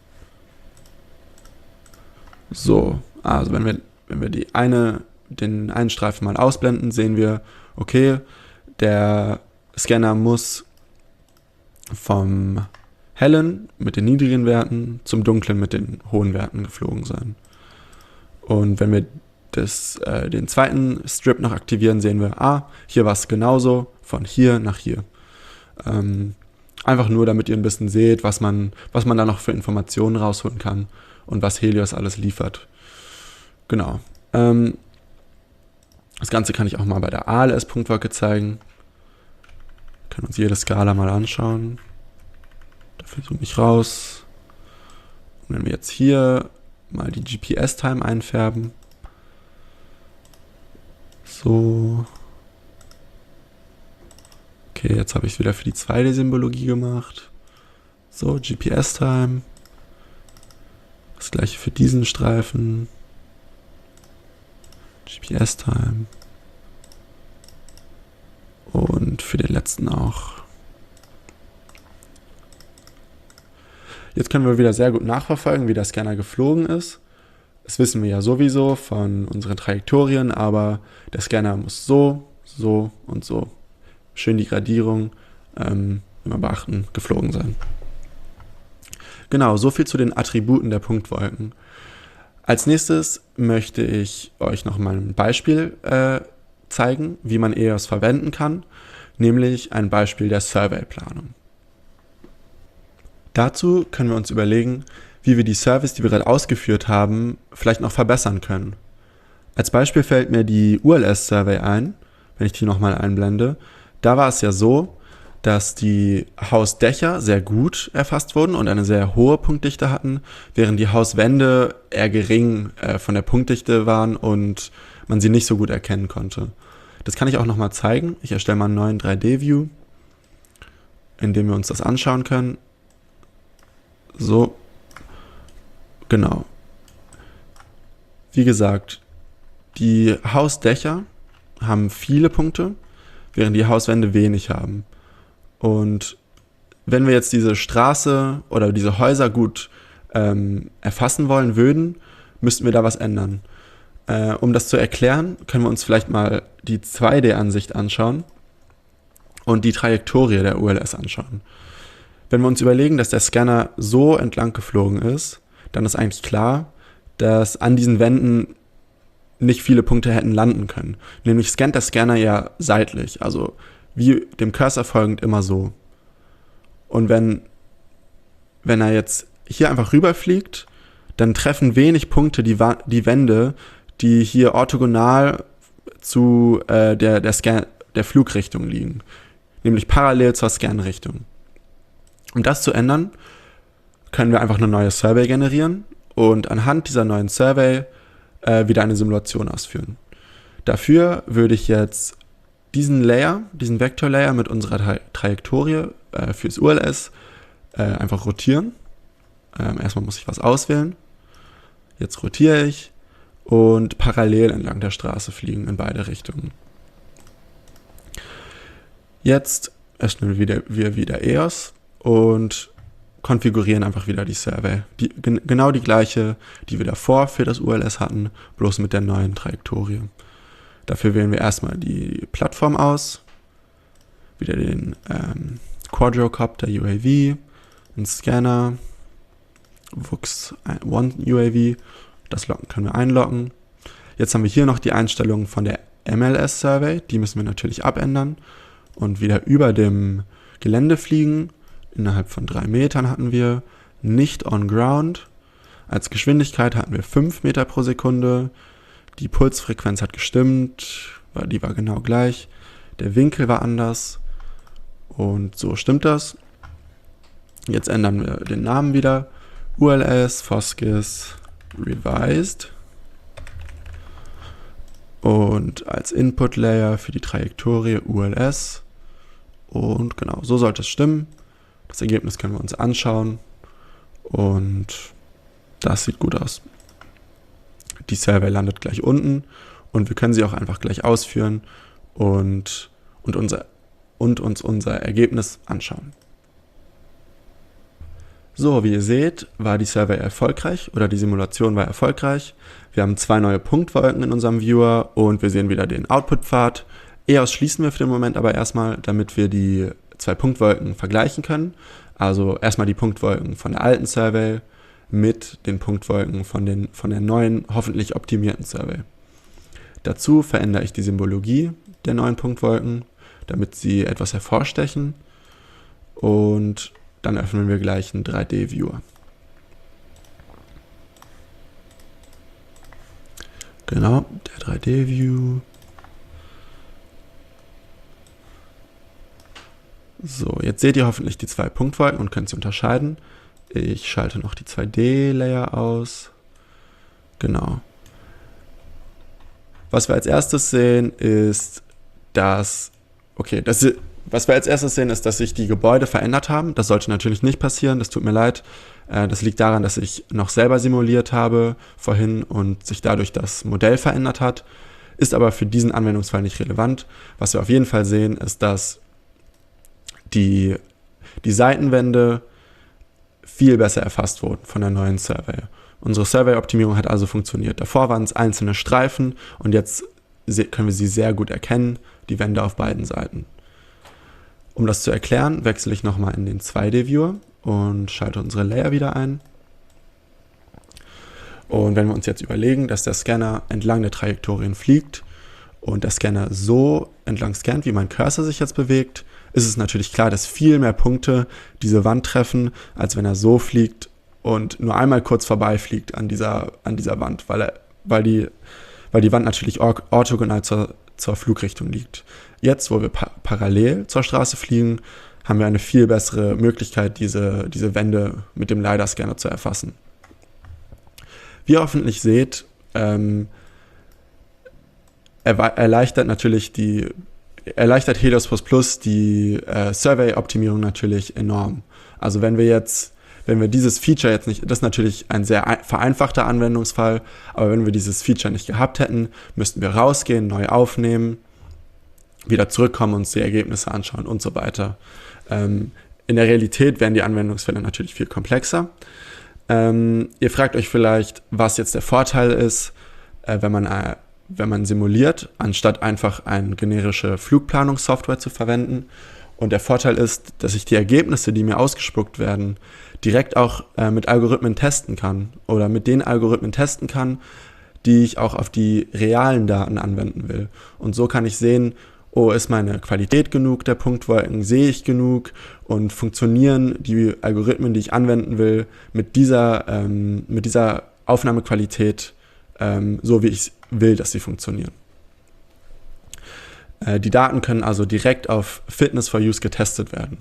So, also wenn wir, wenn wir die eine, den einen Streifen mal ausblenden, sehen wir, okay, der Scanner muss vom hellen mit den niedrigen Werten zum dunklen mit den hohen Werten geflogen sein. Und wenn wir Das, äh, den zweiten Strip noch aktivieren, sehen wir, ah, hier war es genauso, von hier nach hier. Ähm, einfach nur, damit ihr ein bisschen seht, was man, was man da noch für Informationen rausholen kann und was Helios alles liefert. Genau. Ähm, das Ganze kann ich auch mal bei der A L S-Punktwolke zeigen. Wir können uns jede Skala mal anschauen. Dafür zoome ich raus. Und wenn wir jetzt hier mal die G P S-Time einfärben. So. Okay, jetzt habe ich es wieder für die zwei D-Symbologie gemacht. So, G P S-Time. Das gleiche für diesen Streifen. G P S-Time. Und für den letzten auch. Jetzt können wir wieder sehr gut nachverfolgen, wie der Scanner geflogen ist. Das wissen wir ja sowieso von unseren Trajektorien, aber der Scanner muss so, so und so, schön die Gradierung, ähm, immer beachten, geflogen sein. Genau, so viel zu den Attributen der Punktwolken. Als nächstes möchte ich euch noch mal ein Beispiel äh, zeigen, wie man E O S verwenden kann, nämlich ein Beispiel der Survey-Planung. Dazu können wir uns überlegen, wie wir die Service, die wir gerade ausgeführt haben, vielleicht noch verbessern können. Als Beispiel fällt mir die U L S-Survey ein, wenn ich die nochmal einblende. Da war es ja so, dass die Hausdächer sehr gut erfasst wurden und eine sehr hohe Punktdichte hatten, während die Hauswände eher gering äh, von der Punktdichte waren und man sie nicht so gut erkennen konnte. Das kann ich auch nochmal zeigen. Ich erstelle mal einen neuen drei D-View, in dem wir uns das anschauen können. So, genau. Wie gesagt, die Hausdächer haben viele Punkte, während die Hauswände wenig haben. Und wenn wir jetzt diese Straße oder diese Häuser gut ähm, erfassen wollen würden, müssten wir da was ändern. Äh, um das zu erklären, können wir uns vielleicht mal die zwei D-Ansicht anschauen und die Trajektorie der U L S anschauen. Wenn wir uns überlegen, dass der Scanner so entlang geflogen ist, dann ist eigentlich klar, dass an diesen Wänden nicht viele Punkte hätten landen können. Nämlich scannt der Scanner ja seitlich, also wie dem Cursor folgend immer so. Und wenn, wenn er jetzt hier einfach rüberfliegt, dann treffen wenig Punkte die, die Wände, die hier orthogonal zu äh, der, der, Scan, der Flugrichtung liegen. Nämlich parallel zur Scanrichtung. Um das zu ändern, können wir einfach eine neue Survey generieren und anhand dieser neuen Survey äh, wieder eine Simulation ausführen. Dafür würde ich jetzt diesen Layer, diesen Vektor-Layer mit unserer Tra- Trajektorie äh, fürs U L S äh, einfach rotieren. Ähm, erstmal muss ich was auswählen. Jetzt rotiere ich und parallel entlang der Straße fliegen in beide Richtungen. Jetzt öffnen wir wieder, wir wieder E O S und konfigurieren einfach wieder die Survey. Die, gen- genau die gleiche, die wir davor für das U L S hatten, bloß mit der neuen Trajektorie. Dafür wählen wir erstmal die Plattform aus, wieder den ähm, Quadrocopter U A V, einen Scanner, Vux One U A V, das Locken können wir einloggen. Jetzt haben wir hier noch die Einstellungen von der M L S-Survey, die müssen wir natürlich abändern und wieder über dem Gelände fliegen. Innerhalb von drei Metern hatten wir nicht on ground. Als Geschwindigkeit hatten wir fünf Meter pro Sekunde. Die Pulsfrequenz hat gestimmt, die war genau gleich. Der Winkel war anders. Und so stimmt das. Jetzt ändern wir den Namen wieder. U L S Foskis Revised. Und als Input Layer für die Trajektorie U L S. Und genau, so sollte es stimmen. Das Ergebnis können wir uns anschauen. Und das sieht gut aus. Die Survey landet gleich unten und wir können sie auch einfach gleich ausführen und, und, unser, und uns unser Ergebnis anschauen. So, wie ihr seht, war die Survey erfolgreich oder die Simulation war erfolgreich. Wir haben zwei neue Punktwolken in unserem Viewer und wir sehen wieder den Output-Pfad. E O S schließen wir für den Moment aber erstmal, damit wir die zwei Punktwolken vergleichen können. Also erstmal die Punktwolken von der alten Survey mit den Punktwolken von, den, von der neuen, hoffentlich optimierten Survey. Dazu verändere ich die Symbologie der neuen Punktwolken, damit sie etwas hervorstechen. Und dann öffnen wir gleich einen drei D-Viewer. Genau, der drei D-View. So, jetzt seht ihr hoffentlich die zwei Punktwolken und könnt sie unterscheiden. Ich schalte noch die zwei D-Layer aus. Genau. Was wir als erstes sehen, ist, dass, okay, das, was wir als erstes sehen, ist, dass sich die Gebäude verändert haben. Das sollte natürlich nicht passieren, das tut mir leid. Das liegt daran, dass ich noch selber simuliert habe vorhin und sich dadurch das Modell verändert hat. Ist aber für diesen Anwendungsfall nicht relevant. Was wir auf jeden Fall sehen, ist, dass die, die Seitenwände viel besser erfasst wurden von der neuen Survey. Unsere Survey-Optimierung hat also funktioniert. Davor waren es einzelne Streifen und jetzt können wir sie sehr gut erkennen, die Wände auf beiden Seiten. Um das zu erklären, wechsle ich nochmal in den zwei D-Viewer und schalte unsere Layer wieder ein. Und wenn wir uns jetzt überlegen, dass der Scanner entlang der Trajektorien fliegt und der Scanner so entlang scannt, wie mein Cursor sich jetzt bewegt, ist es natürlich klar, dass viel mehr Punkte diese Wand treffen, als wenn er so fliegt und nur einmal kurz vorbeifliegt an dieser, an dieser Wand, weil, er, weil, die, weil die Wand natürlich or- orthogonal zur, zur Flugrichtung liegt. Jetzt, wo wir pa- parallel zur Straße fliegen, haben wir eine viel bessere Möglichkeit, diese, diese Wände mit dem LiDAR-Scanner zu erfassen. Wie ihr hoffentlich seht, ähm, er, erleichtert natürlich die erleichtert Helios plus plus die äh, Survey-Optimierung natürlich enorm. Also wenn wir jetzt, wenn wir dieses Feature jetzt nicht, das ist natürlich ein sehr ein, vereinfachter Anwendungsfall, aber wenn wir dieses Feature nicht gehabt hätten, müssten wir rausgehen, neu aufnehmen, wieder zurückkommen, uns die Ergebnisse anschauen und so weiter. Ähm, in der Realität wären die Anwendungsfälle natürlich viel komplexer. Ähm, ihr fragt euch vielleicht, was jetzt der Vorteil ist, äh, wenn man äh, wenn man simuliert, anstatt einfach eine generische Flugplanungssoftware zu verwenden. Und der Vorteil ist, dass ich die Ergebnisse, die mir ausgespuckt werden, direkt auch äh, mit Algorithmen testen kann oder mit den Algorithmen testen kann, die ich auch auf die realen Daten anwenden will. Und so kann ich sehen, oh, ist meine Qualität genug der Punktwolken, sehe ich genug und funktionieren die Algorithmen, die ich anwenden will, mit dieser, ähm, mit dieser Aufnahmequalität ähm, so, wie ich will, dass sie funktionieren. Äh, die Daten können also direkt auf Fitness for Use getestet werden.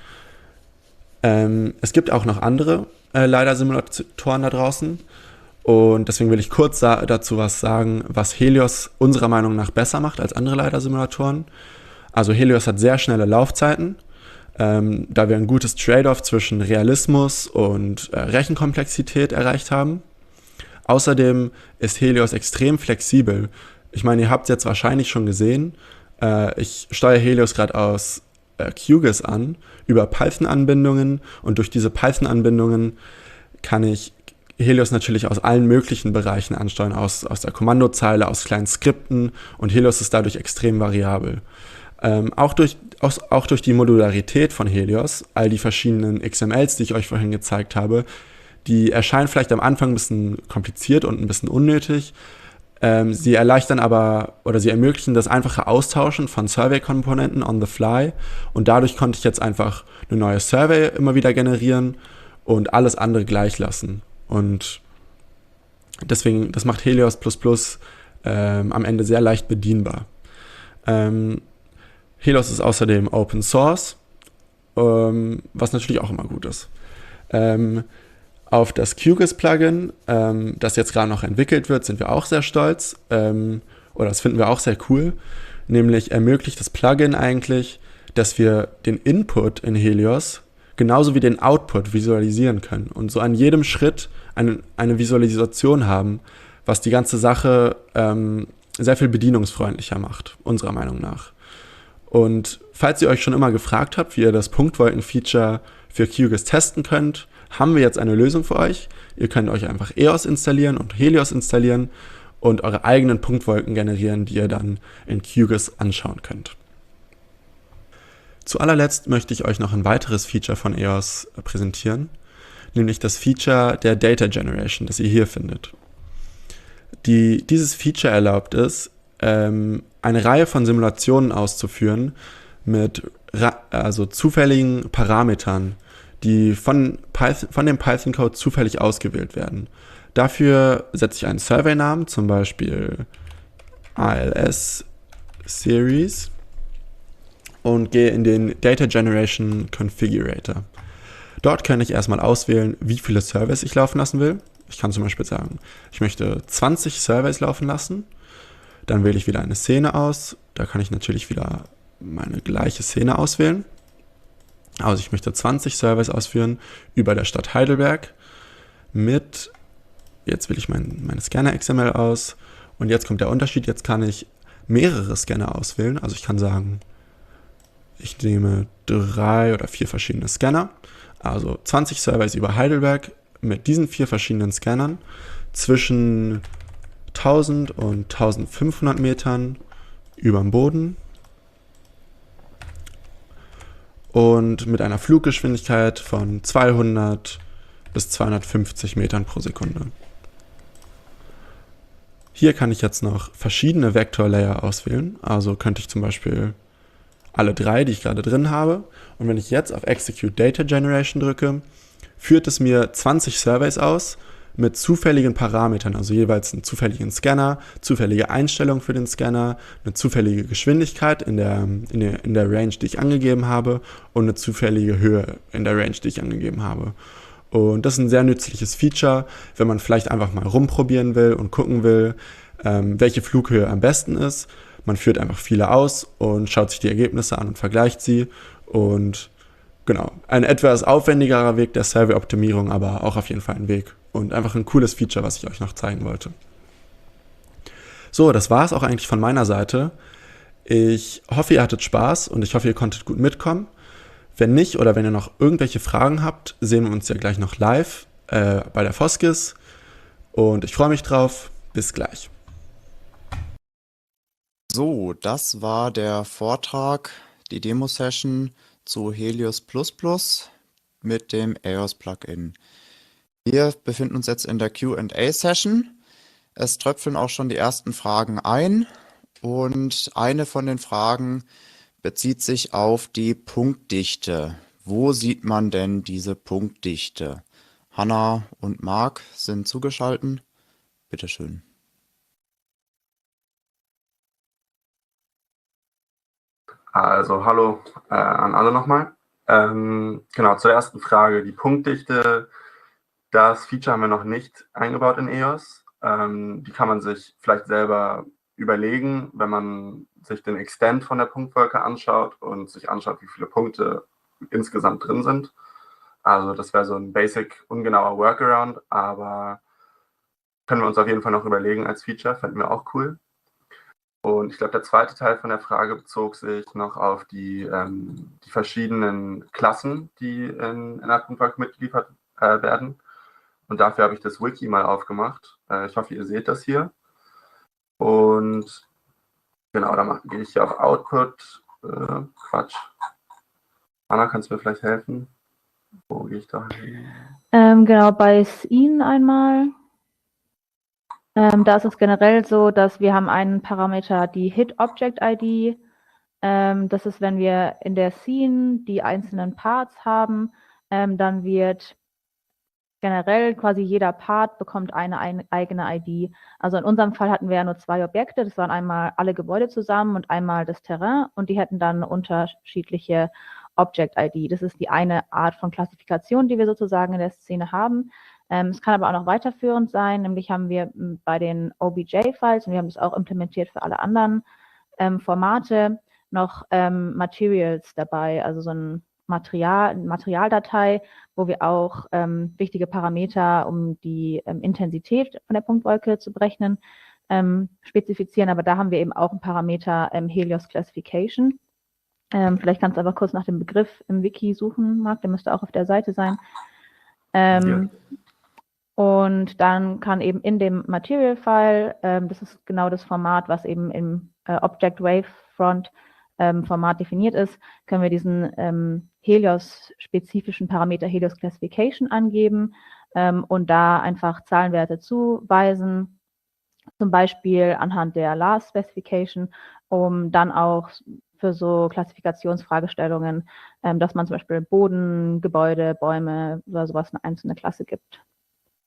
Ähm, es gibt auch noch andere äh, LiDAR-Simulatoren da draußen und deswegen will ich kurz sa- dazu was sagen, was Helios unserer Meinung nach besser macht als andere LiDAR-Simulatoren. Also Helios hat sehr schnelle Laufzeiten, ähm, da wir ein gutes Trade-off zwischen Realismus und äh, Rechenkomplexität erreicht haben. Außerdem ist Helios extrem flexibel. Ich meine, ihr habt es jetzt wahrscheinlich schon gesehen. Äh, ich steuere Helios gerade aus äh, QGIS an, über Python-Anbindungen. Und durch diese Python-Anbindungen kann ich Helios natürlich aus allen möglichen Bereichen ansteuern, aus, aus der Kommandozeile, aus kleinen Skripten. Und Helios ist dadurch extrem variabel. Ähm, auch, durch, auch, auch durch die Modularität von Helios, all die verschiedenen X M Ls, die ich euch vorhin gezeigt habe, die erscheinen vielleicht am Anfang ein bisschen kompliziert und ein bisschen unnötig. Ähm, sie erleichtern aber oder sie ermöglichen das einfache Austauschen von Survey-Komponenten on the fly und dadurch konnte ich jetzt einfach eine neue Survey immer wieder generieren und alles andere gleich lassen. Und deswegen, das macht Helios plus plus ähm, am Ende sehr leicht bedienbar. Ähm, Helios ist außerdem Open Source, ähm, was natürlich auch immer gut ist. Ähm, Auf das QGIS-Plugin, ähm, das jetzt gerade noch entwickelt wird, sind wir auch sehr stolz. Ähm, oder das finden wir auch sehr cool. Nämlich ermöglicht das Plugin eigentlich, dass wir den Input in Helios genauso wie den Output visualisieren können. Und so an jedem Schritt eine, eine Visualisation haben, was die ganze Sache ähm, sehr viel bedienungsfreundlicher macht, unserer Meinung nach. Und falls ihr euch schon immer gefragt habt, wie ihr das Punktwolken-Feature für QGIS testen könnt, haben wir jetzt eine Lösung für euch. Ihr könnt euch einfach E O S installieren und Helios installieren und eure eigenen Punktwolken generieren, die ihr dann in QGIS anschauen könnt. Zu allerletzt möchte ich euch noch ein weiteres Feature von E O S präsentieren, nämlich das Feature der Data Generation, das ihr hier findet. Die, dieses Feature erlaubt es, ähm, eine Reihe von Simulationen auszuführen mit ra- also zufälligen Parametern, die von, Python, von dem Python-Code zufällig ausgewählt werden. Dafür setze ich einen Survey-Namen, zum Beispiel A L S Series, und gehe in den Data Generation Configurator. Dort kann ich erstmal auswählen, wie viele Surveys ich laufen lassen will. Ich kann zum Beispiel sagen, ich möchte zwanzig Surveys laufen lassen. Dann wähle ich wieder eine Szene aus. Da kann ich natürlich wieder meine gleiche Szene auswählen. Also ich möchte zwanzig Surveys ausführen über der Stadt Heidelberg mit, jetzt wähle ich mein, meine Scanner-X M L aus, und jetzt kommt der Unterschied, jetzt kann ich mehrere Scanner auswählen. Also ich kann sagen, ich nehme drei oder vier verschiedene Scanner, also zwanzig Surveys über Heidelberg mit diesen vier verschiedenen Scannern zwischen tausend und eintausendfünfhundert Metern über dem Boden und mit einer Fluggeschwindigkeit von zweihundert bis zweihundertfünfzig Metern pro Sekunde. Hier kann ich jetzt noch verschiedene Vektorlayer auswählen, also könnte ich zum Beispiel alle drei, die ich gerade drin habe, und wenn ich jetzt auf Execute Data Generation drücke, führt es mir zwanzig Surveys aus mit zufälligen Parametern, also jeweils einen zufälligen Scanner, zufällige Einstellung für den Scanner, eine zufällige Geschwindigkeit in der, in der, in der Range, die ich angegeben habe, und eine zufällige Höhe in der Range, die ich angegeben habe. Und das ist ein sehr nützliches Feature, wenn man vielleicht einfach mal rumprobieren will und gucken will, ähm, welche Flughöhe am besten ist. Man führt einfach viele aus und schaut sich die Ergebnisse an und vergleicht sie. Und genau, ein etwas aufwendigerer Weg der Survey-Optimierung, aber auch auf jeden Fall ein Weg. Und einfach ein cooles Feature, was ich euch noch zeigen wollte. So, das war es auch eigentlich von meiner Seite. Ich hoffe, ihr hattet Spaß und ich hoffe, ihr konntet gut mitkommen. Wenn nicht oder wenn ihr noch irgendwelche Fragen habt, sehen wir uns ja gleich noch live äh, bei der Foskis. Und ich freue mich drauf. Bis gleich. So, das war der Vortrag, die Demo-Session zu Helios Plus Plus mit dem E O S-Plugin. Wir befinden uns jetzt in der Q and A-Session. Es tröpfeln auch schon die ersten Fragen ein und eine von den Fragen bezieht sich auf die Punktdichte. Wo sieht man denn diese Punktdichte? Hanna und Marc sind zugeschaltet. Bitteschön. Also hallo äh, an alle nochmal. Ähm, genau, zur ersten Frage. Die Punktdichte, das Feature haben wir noch nicht eingebaut in E O S. Ähm, die kann man sich vielleicht selber überlegen, wenn man sich den Extent von der Punktwolke anschaut und sich anschaut, wie viele Punkte insgesamt drin sind. Also das wäre so ein basic, ungenauer Workaround, aber können wir uns auf jeden Fall noch überlegen als Feature, fänden wir auch cool. Und ich glaube, der zweite Teil von der Frage bezog sich noch auf die, ähm, die verschiedenen Klassen, die in, in der Punktwolke mitgeliefert äh, werden. Und dafür habe ich das Wiki mal aufgemacht. Äh, ich hoffe, ihr seht das hier. Und genau, da gehe ich hier auf Output. Äh, Quatsch. Anna, kannst du mir vielleicht helfen? Wo gehe ich da hin? Ähm, genau, bei Scene einmal. Ähm, da ist es generell so, dass wir haben einen Parameter, die Hit-Object-I D. Ähm, das ist, wenn wir in der Scene die einzelnen Parts haben, ähm, dann wird generell quasi jeder Part bekommt eine, eine eigene I D. Also in unserem Fall hatten wir ja nur zwei Objekte. Das waren einmal alle Gebäude zusammen und einmal das Terrain. Und die hätten dann unterschiedliche Object-I D. Das ist die eine Art von Klassifikation, die wir sozusagen in der Szene haben. Ähm, es kann aber auch noch weiterführend sein. Nämlich haben wir bei den O B J-Files, und wir haben das auch implementiert für alle anderen ähm, Formate, noch ähm, Materials dabei, also so ein Material, eine Materialdatei, wo wir auch ähm, wichtige Parameter, um die ähm, Intensität von der Punktwolke zu berechnen, ähm, spezifizieren. Aber da haben wir eben auch einen Parameter ähm, Helios Classification. Ähm, vielleicht kannst du aber kurz nach dem Begriff im Wiki suchen, Marc, der müsste auch auf der Seite sein. Ähm, ja. Und dann kann eben in dem Material-File, ähm, das ist genau das Format, was eben im äh, Object Wavefront ähm, Format definiert ist, können wir diesen ähm, Helios-spezifischen Parameter Helios Classification angeben ähm, und da einfach Zahlenwerte zuweisen, zum Beispiel anhand der Last Specification, um dann auch für so Klassifikationsfragestellungen, ähm, dass man zum Beispiel Boden, Gebäude, Bäume oder sowas eine einzelne Klasse gibt.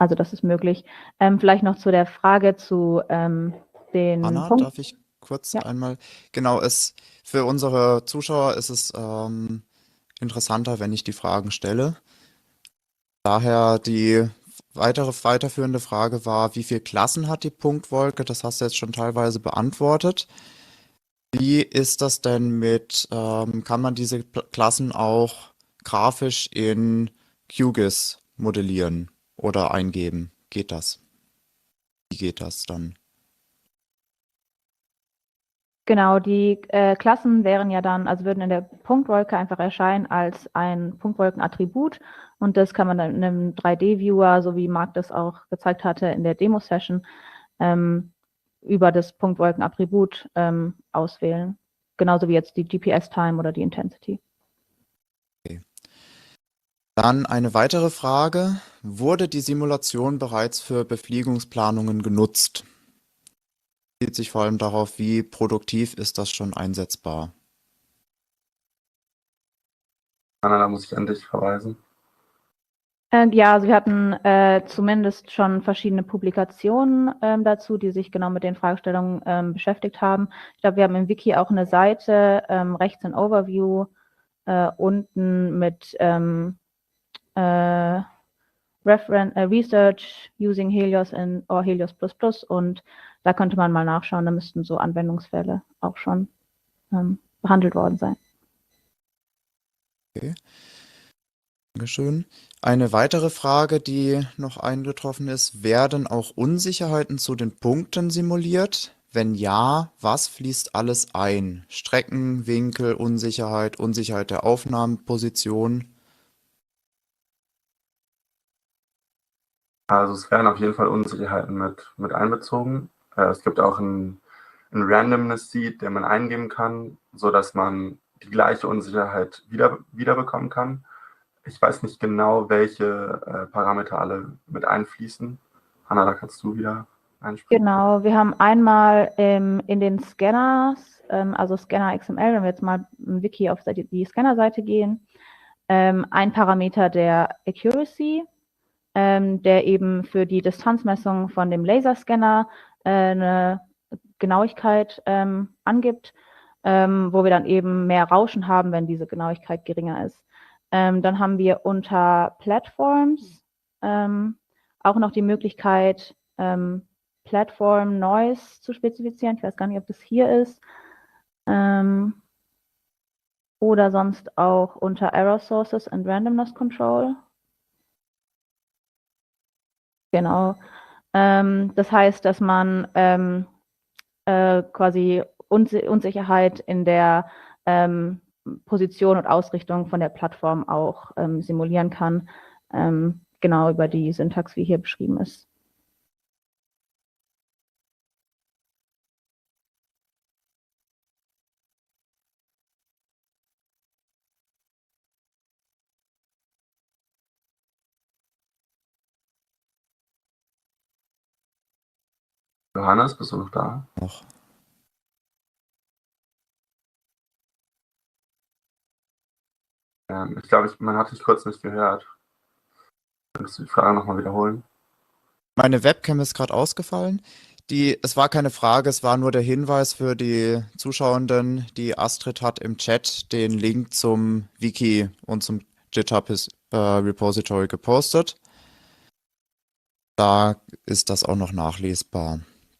Also das ist möglich. Ähm, vielleicht noch zu der Frage zu ähm, den Anna, Punkt. darf ich kurz Ja. einmal? Genau, es für unsere Zuschauer ist es ähm, interessanter, wenn ich die Fragen stelle. Daher die weitere weiterführende Frage war, wie viele Klassen hat die Punktwolke? Das hast du jetzt schon teilweise beantwortet. Wie ist das denn mit, ähm, kann man diese Pl- Klassen auch grafisch in QGIS modellieren oder eingeben? Geht das? Wie geht das dann? Genau, die äh, Klassen wären ja dann, also würden in der Punktwolke einfach erscheinen als ein Punktwolkenattribut und das kann man dann in einem drei D-Viewer, so wie Marc das auch gezeigt hatte in der Demo-Session, ähm, über das Punktwolkenattribut ähm, auswählen. Genauso wie jetzt die G P S-Time oder die Intensity. Dann eine weitere Frage. Wurde die Simulation bereits für Befliegungsplanungen genutzt? Bezieht sich vor allem darauf, wie produktiv ist das schon einsetzbar? Anna, da muss ich an dich verweisen. Äh, ja, also wir hatten äh, zumindest schon verschiedene Publikationen ähm, dazu, die sich genau mit den Fragestellungen ähm, beschäftigt haben. Ich glaube, wir haben im Wiki auch eine Seite, ähm, rechts ein Overview, äh, unten mit ähm, äh, Referen äh, Research using Helios in, or Helios plus plus und da könnte man mal nachschauen, da müssten so Anwendungsfälle auch schon ähm, behandelt worden sein. Okay. Dankeschön. Eine weitere Frage, die noch eingetroffen ist, werden auch Unsicherheiten zu den Punkten simuliert? Wenn ja, was fließt alles ein? Strecken, Winkel, Unsicherheit, Unsicherheit der Aufnahmeposition? Also es werden auf jeden Fall Unsicherheiten mit, mit einbezogen. Äh, es gibt auch einen, einen Randomness Seed, den man eingeben kann, sodass man die gleiche Unsicherheit wieder, wiederbekommen kann. Ich weiß nicht genau, welche äh, Parameter alle mit einfließen. Hanna, da kannst du wieder einspringen. Genau, wir haben einmal ähm, in den Scanners, ähm, also Scanner X M L, wenn wir jetzt mal im Wiki auf die, die Scanner-Seite gehen, ähm, ein Parameter der Accuracy, ähm, der eben für die Distanzmessung von dem Laserscanner äh, eine Genauigkeit ähm, angibt, ähm, wo wir dann eben mehr Rauschen haben, wenn diese Genauigkeit geringer ist. Ähm, dann haben wir unter Platforms ähm, auch noch die Möglichkeit, ähm, Platform Noise zu spezifizieren. Ich weiß gar nicht, ob das hier ist. Ähm, oder sonst auch unter Error Sources and Randomness Control. Genau. Ähm, das heißt, dass man ähm, äh, quasi Unsi Unsicherheit in der ähm, Position und Ausrichtung von der Plattform auch ähm, simulieren kann, ähm, genau über die Syntax, wie hier beschrieben ist. Johannes, bist du noch da? Noch. Ähm, ich glaube, ich, man hat dich kurz nicht gehört. Könntest du die Frage nochmal wiederholen? Meine Webcam ist gerade ausgefallen. Die, es war keine Frage, es war nur der Hinweis für die Zuschauenden. Die Astrid hat im Chat den Link zum Wiki und zum GitHub äh, Repository gepostet. Da ist das auch noch nachlesbar.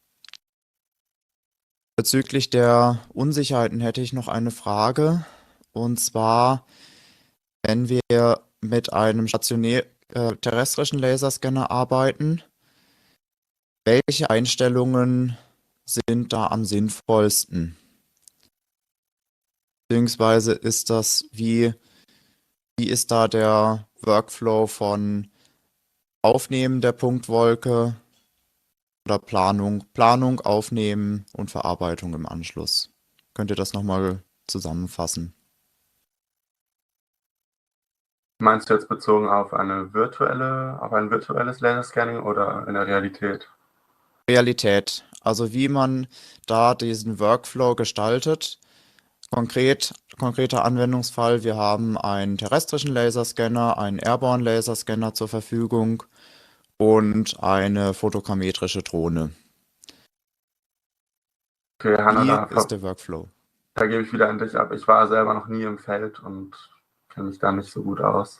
Bezüglich der Unsicherheiten hätte ich noch eine Frage. Und zwar, wenn wir mit einem stationär äh, terrestrischen Laserscanner arbeiten, welche Einstellungen sind da am sinnvollsten? Beziehungsweise ist das, wie, wie ist da der Workflow von Aufnehmen der Punktwolke oder Planung, Planung, Aufnehmen und Verarbeitung im Anschluss? Könnt ihr das nochmal zusammenfassen? Meinst du jetzt bezogen auf eine virtuelle, auf ein virtuelles Laserscanning oder in der Realität? Realität, also wie man da diesen Workflow gestaltet. Konkret, konkreter Anwendungsfall, wir haben einen terrestrischen Laserscanner, einen Airborne Laserscanner zur Verfügung und eine fotogrammetrische Drohne. Okay, Hanna, Wie da, ist der Workflow? da gebe ich wieder an dich ab. Ich war selber noch nie im Feld und kenne mich da nicht so gut aus.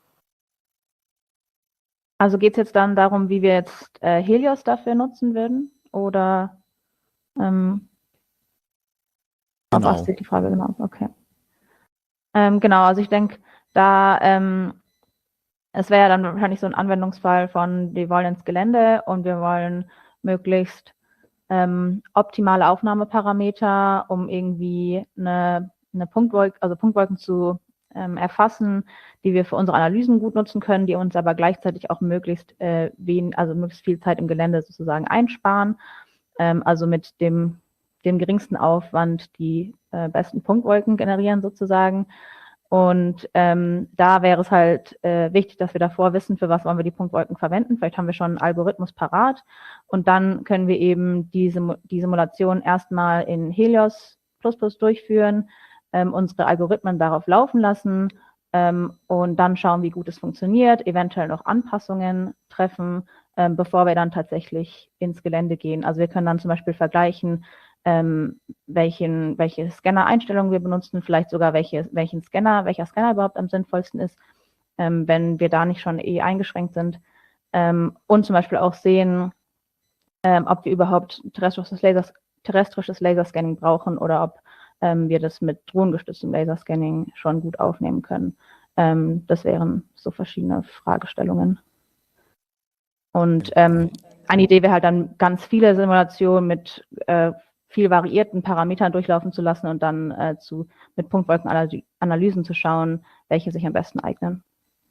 Also geht es jetzt dann darum, wie wir jetzt äh, Helios dafür nutzen würden? Oder ähm, auf was Genau. sieht die Frage genau? Okay. Ähm, genau, also ich denke, da ähm, es wäre ja dann wahrscheinlich so ein Anwendungsfall von, wir wollen ins Gelände und wir wollen möglichst ähm, optimale Aufnahmeparameter, um irgendwie eine, eine Punktwolke, also Punktwolken zu ähm, erfassen, die wir für unsere Analysen gut nutzen können, die uns aber gleichzeitig auch möglichst äh, wen, also möglichst viel Zeit im Gelände sozusagen einsparen. Ähm, also mit dem, dem geringsten Aufwand die äh, besten Punktwolken generieren sozusagen. Und ähm, da wäre es halt äh, wichtig, dass wir davor wissen, für was wollen wir die Punktwolken verwenden. Vielleicht haben wir schon einen Algorithmus parat und dann können wir eben diese, die Simulation erstmal in Helios plus plus durchführen, ähm, unsere Algorithmen darauf laufen lassen ähm, und dann schauen, wie gut es funktioniert, eventuell noch Anpassungen treffen, ähm, bevor wir dann tatsächlich ins Gelände gehen. Also wir können dann zum Beispiel vergleichen, ähm, welchen, welche Scanner-Einstellungen wir benutzen, vielleicht sogar welche, welchen Scanner, welcher Scanner überhaupt am sinnvollsten ist, ähm, wenn wir da nicht schon eh eingeschränkt sind. Ähm, und zum Beispiel auch sehen, ähm, ob wir überhaupt terrestrisches, Lasers, terrestrisches Laserscanning brauchen oder ob ähm, wir das mit drohnengestütztem Laserscanning schon gut aufnehmen können. Ähm, das wären so verschiedene Fragestellungen. Und ähm, eine Idee wäre halt dann ganz viele Simulationen mit äh, viel variierten Parametern durchlaufen zu lassen und dann äh, zu, mit Punktwolkenanalysen zu schauen, welche sich am besten eignen.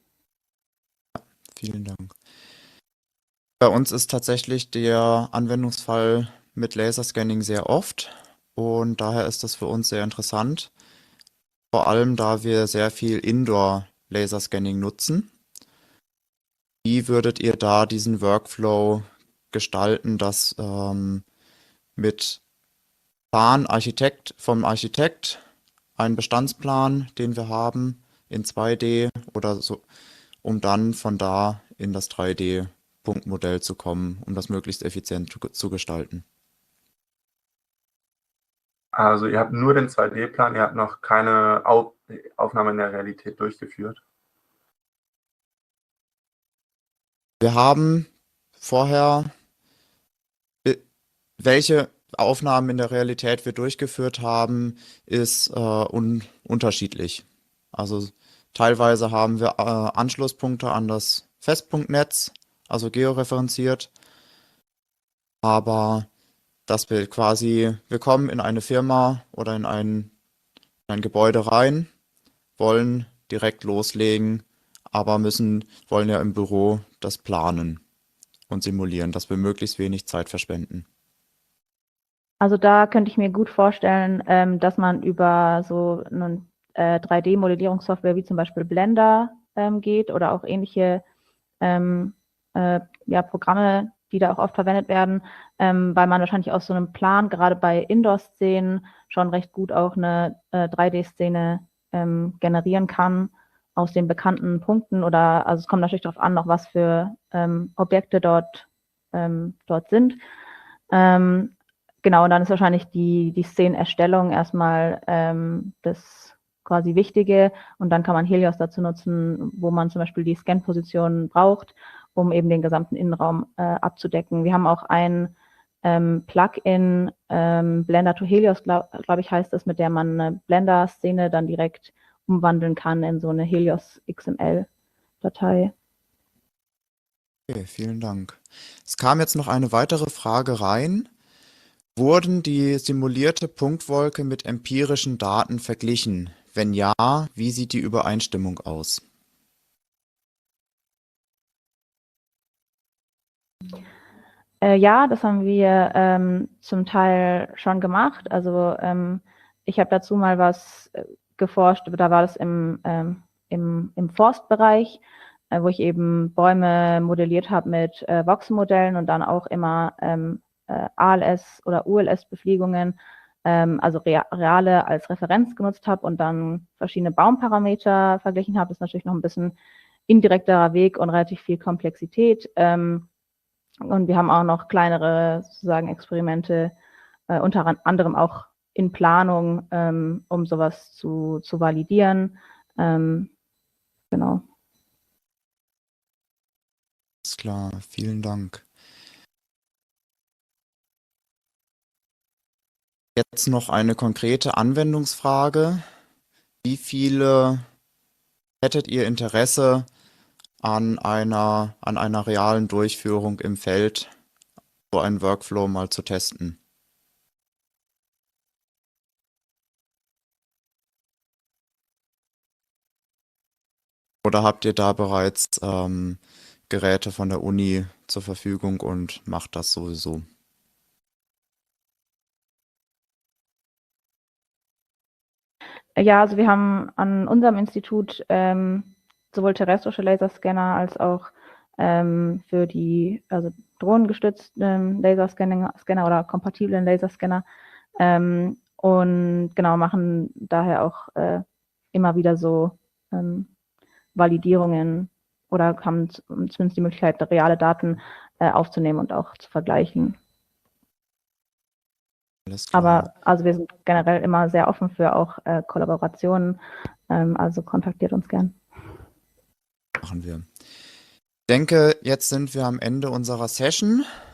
Vielen Dank. Bei uns ist tatsächlich der Anwendungsfall mit Laserscanning sehr oft und daher ist das für uns sehr interessant. Vor allem, da wir sehr viel Indoor-Laserscanning nutzen. Wie würdet ihr da diesen Workflow gestalten, dass ähm, mit Plan Architekt vom Architekt einen Bestandsplan, den wir haben, in zwei D oder so, um dann von da in das drei D-Punktmodell zu kommen, um das möglichst effizient zu, zu gestalten? Also ihr habt nur den zwei D-Plan, ihr habt noch keine Au Aufnahme in der Realität durchgeführt. Wir haben vorher, äh, welche Aufnahmen in der Realität wir durchgeführt haben, ist äh, un unterschiedlich. Also teilweise haben wir äh, Anschlusspunkte an das Festpunktnetz, also georeferenziert, aber dass wir quasi, wir kommen in eine Firma oder in ein, ein Gebäude rein, wollen direkt loslegen, aber müssen, wollen ja im Büro das planen und simulieren, dass wir möglichst wenig Zeit verschwenden. Also da könnte ich mir gut vorstellen, ähm, dass man über so eine äh, drei D-Modellierungssoftware wie zum Beispiel Blender ähm, geht oder auch ähnliche ähm, äh, ja, Programme, die da auch oft verwendet werden, ähm, weil man wahrscheinlich aus so einem Plan, gerade bei Indoor-Szenen, schon recht gut auch eine äh, drei D-Szene ähm, generieren kann aus den bekannten Punkten oder, also es kommt natürlich darauf an, noch was für ähm, Objekte dort, ähm, dort sind. Ähm, genau, und dann ist wahrscheinlich die, die Szenenerstellung erstmal ähm, das quasi Wichtige und dann kann man Helios dazu nutzen, wo man zum Beispiel die Scan-Positionen braucht, um eben den gesamten Innenraum äh, abzudecken. Wir haben auch ein ähm, Plugin, ähm, Blender to Helios, glaube glaub ich, heißt das, mit der man eine Blender-Szene dann direkt umwandeln kann in so eine Helios X M L-Datei. Okay, vielen Dank. Es kam jetzt noch eine weitere Frage rein. Wurden die simulierte Punktwolke mit empirischen Daten verglichen? Wenn ja, wie sieht die Übereinstimmung aus? Äh, ja, das haben wir ähm, zum Teil schon gemacht. Also ähm, ich habe dazu mal was äh, geforscht, da war das im, ähm, im, im Forstbereich, äh, wo ich eben Bäume modelliert habe mit äh, Voxelmodellen und dann auch immer ähm, äh, A L S oder U L S-Befliegungen, ähm, also rea reale als Referenz genutzt habe und dann verschiedene Baumparameter verglichen habe. Das ist natürlich noch ein bisschen indirekterer Weg und relativ viel Komplexität. Ähm, und wir haben auch noch kleinere sozusagen Experimente, äh, unter anderem auch in Planung, ähm, um sowas zu, zu validieren. Ähm, genau. Alles klar, vielen Dank. Jetzt noch eine konkrete Anwendungsfrage. Wie viele hättet ihr Interesse an einer, an einer realen Durchführung im Feld, so einen Workflow mal zu testen? Oder habt ihr da bereits ähm, Geräte von der Uni zur Verfügung und macht das sowieso? Ja, also wir haben an unserem Institut ähm, sowohl terrestrische Laserscanner als auch ähm, für die also drohnengestützten Laserscanner Scanner oder kompatiblen Laserscanner ähm, und genau machen daher auch äh, immer wieder so ähm, Validierungen oder haben zumindest die Möglichkeit, reale Daten äh, aufzunehmen und auch zu vergleichen. Alles klar. Aber also wir sind generell immer sehr offen für auch äh, Kollaborationen, ähm, also kontaktiert uns gern. Machen wir. Ich denke, jetzt sind wir am Ende unserer Session.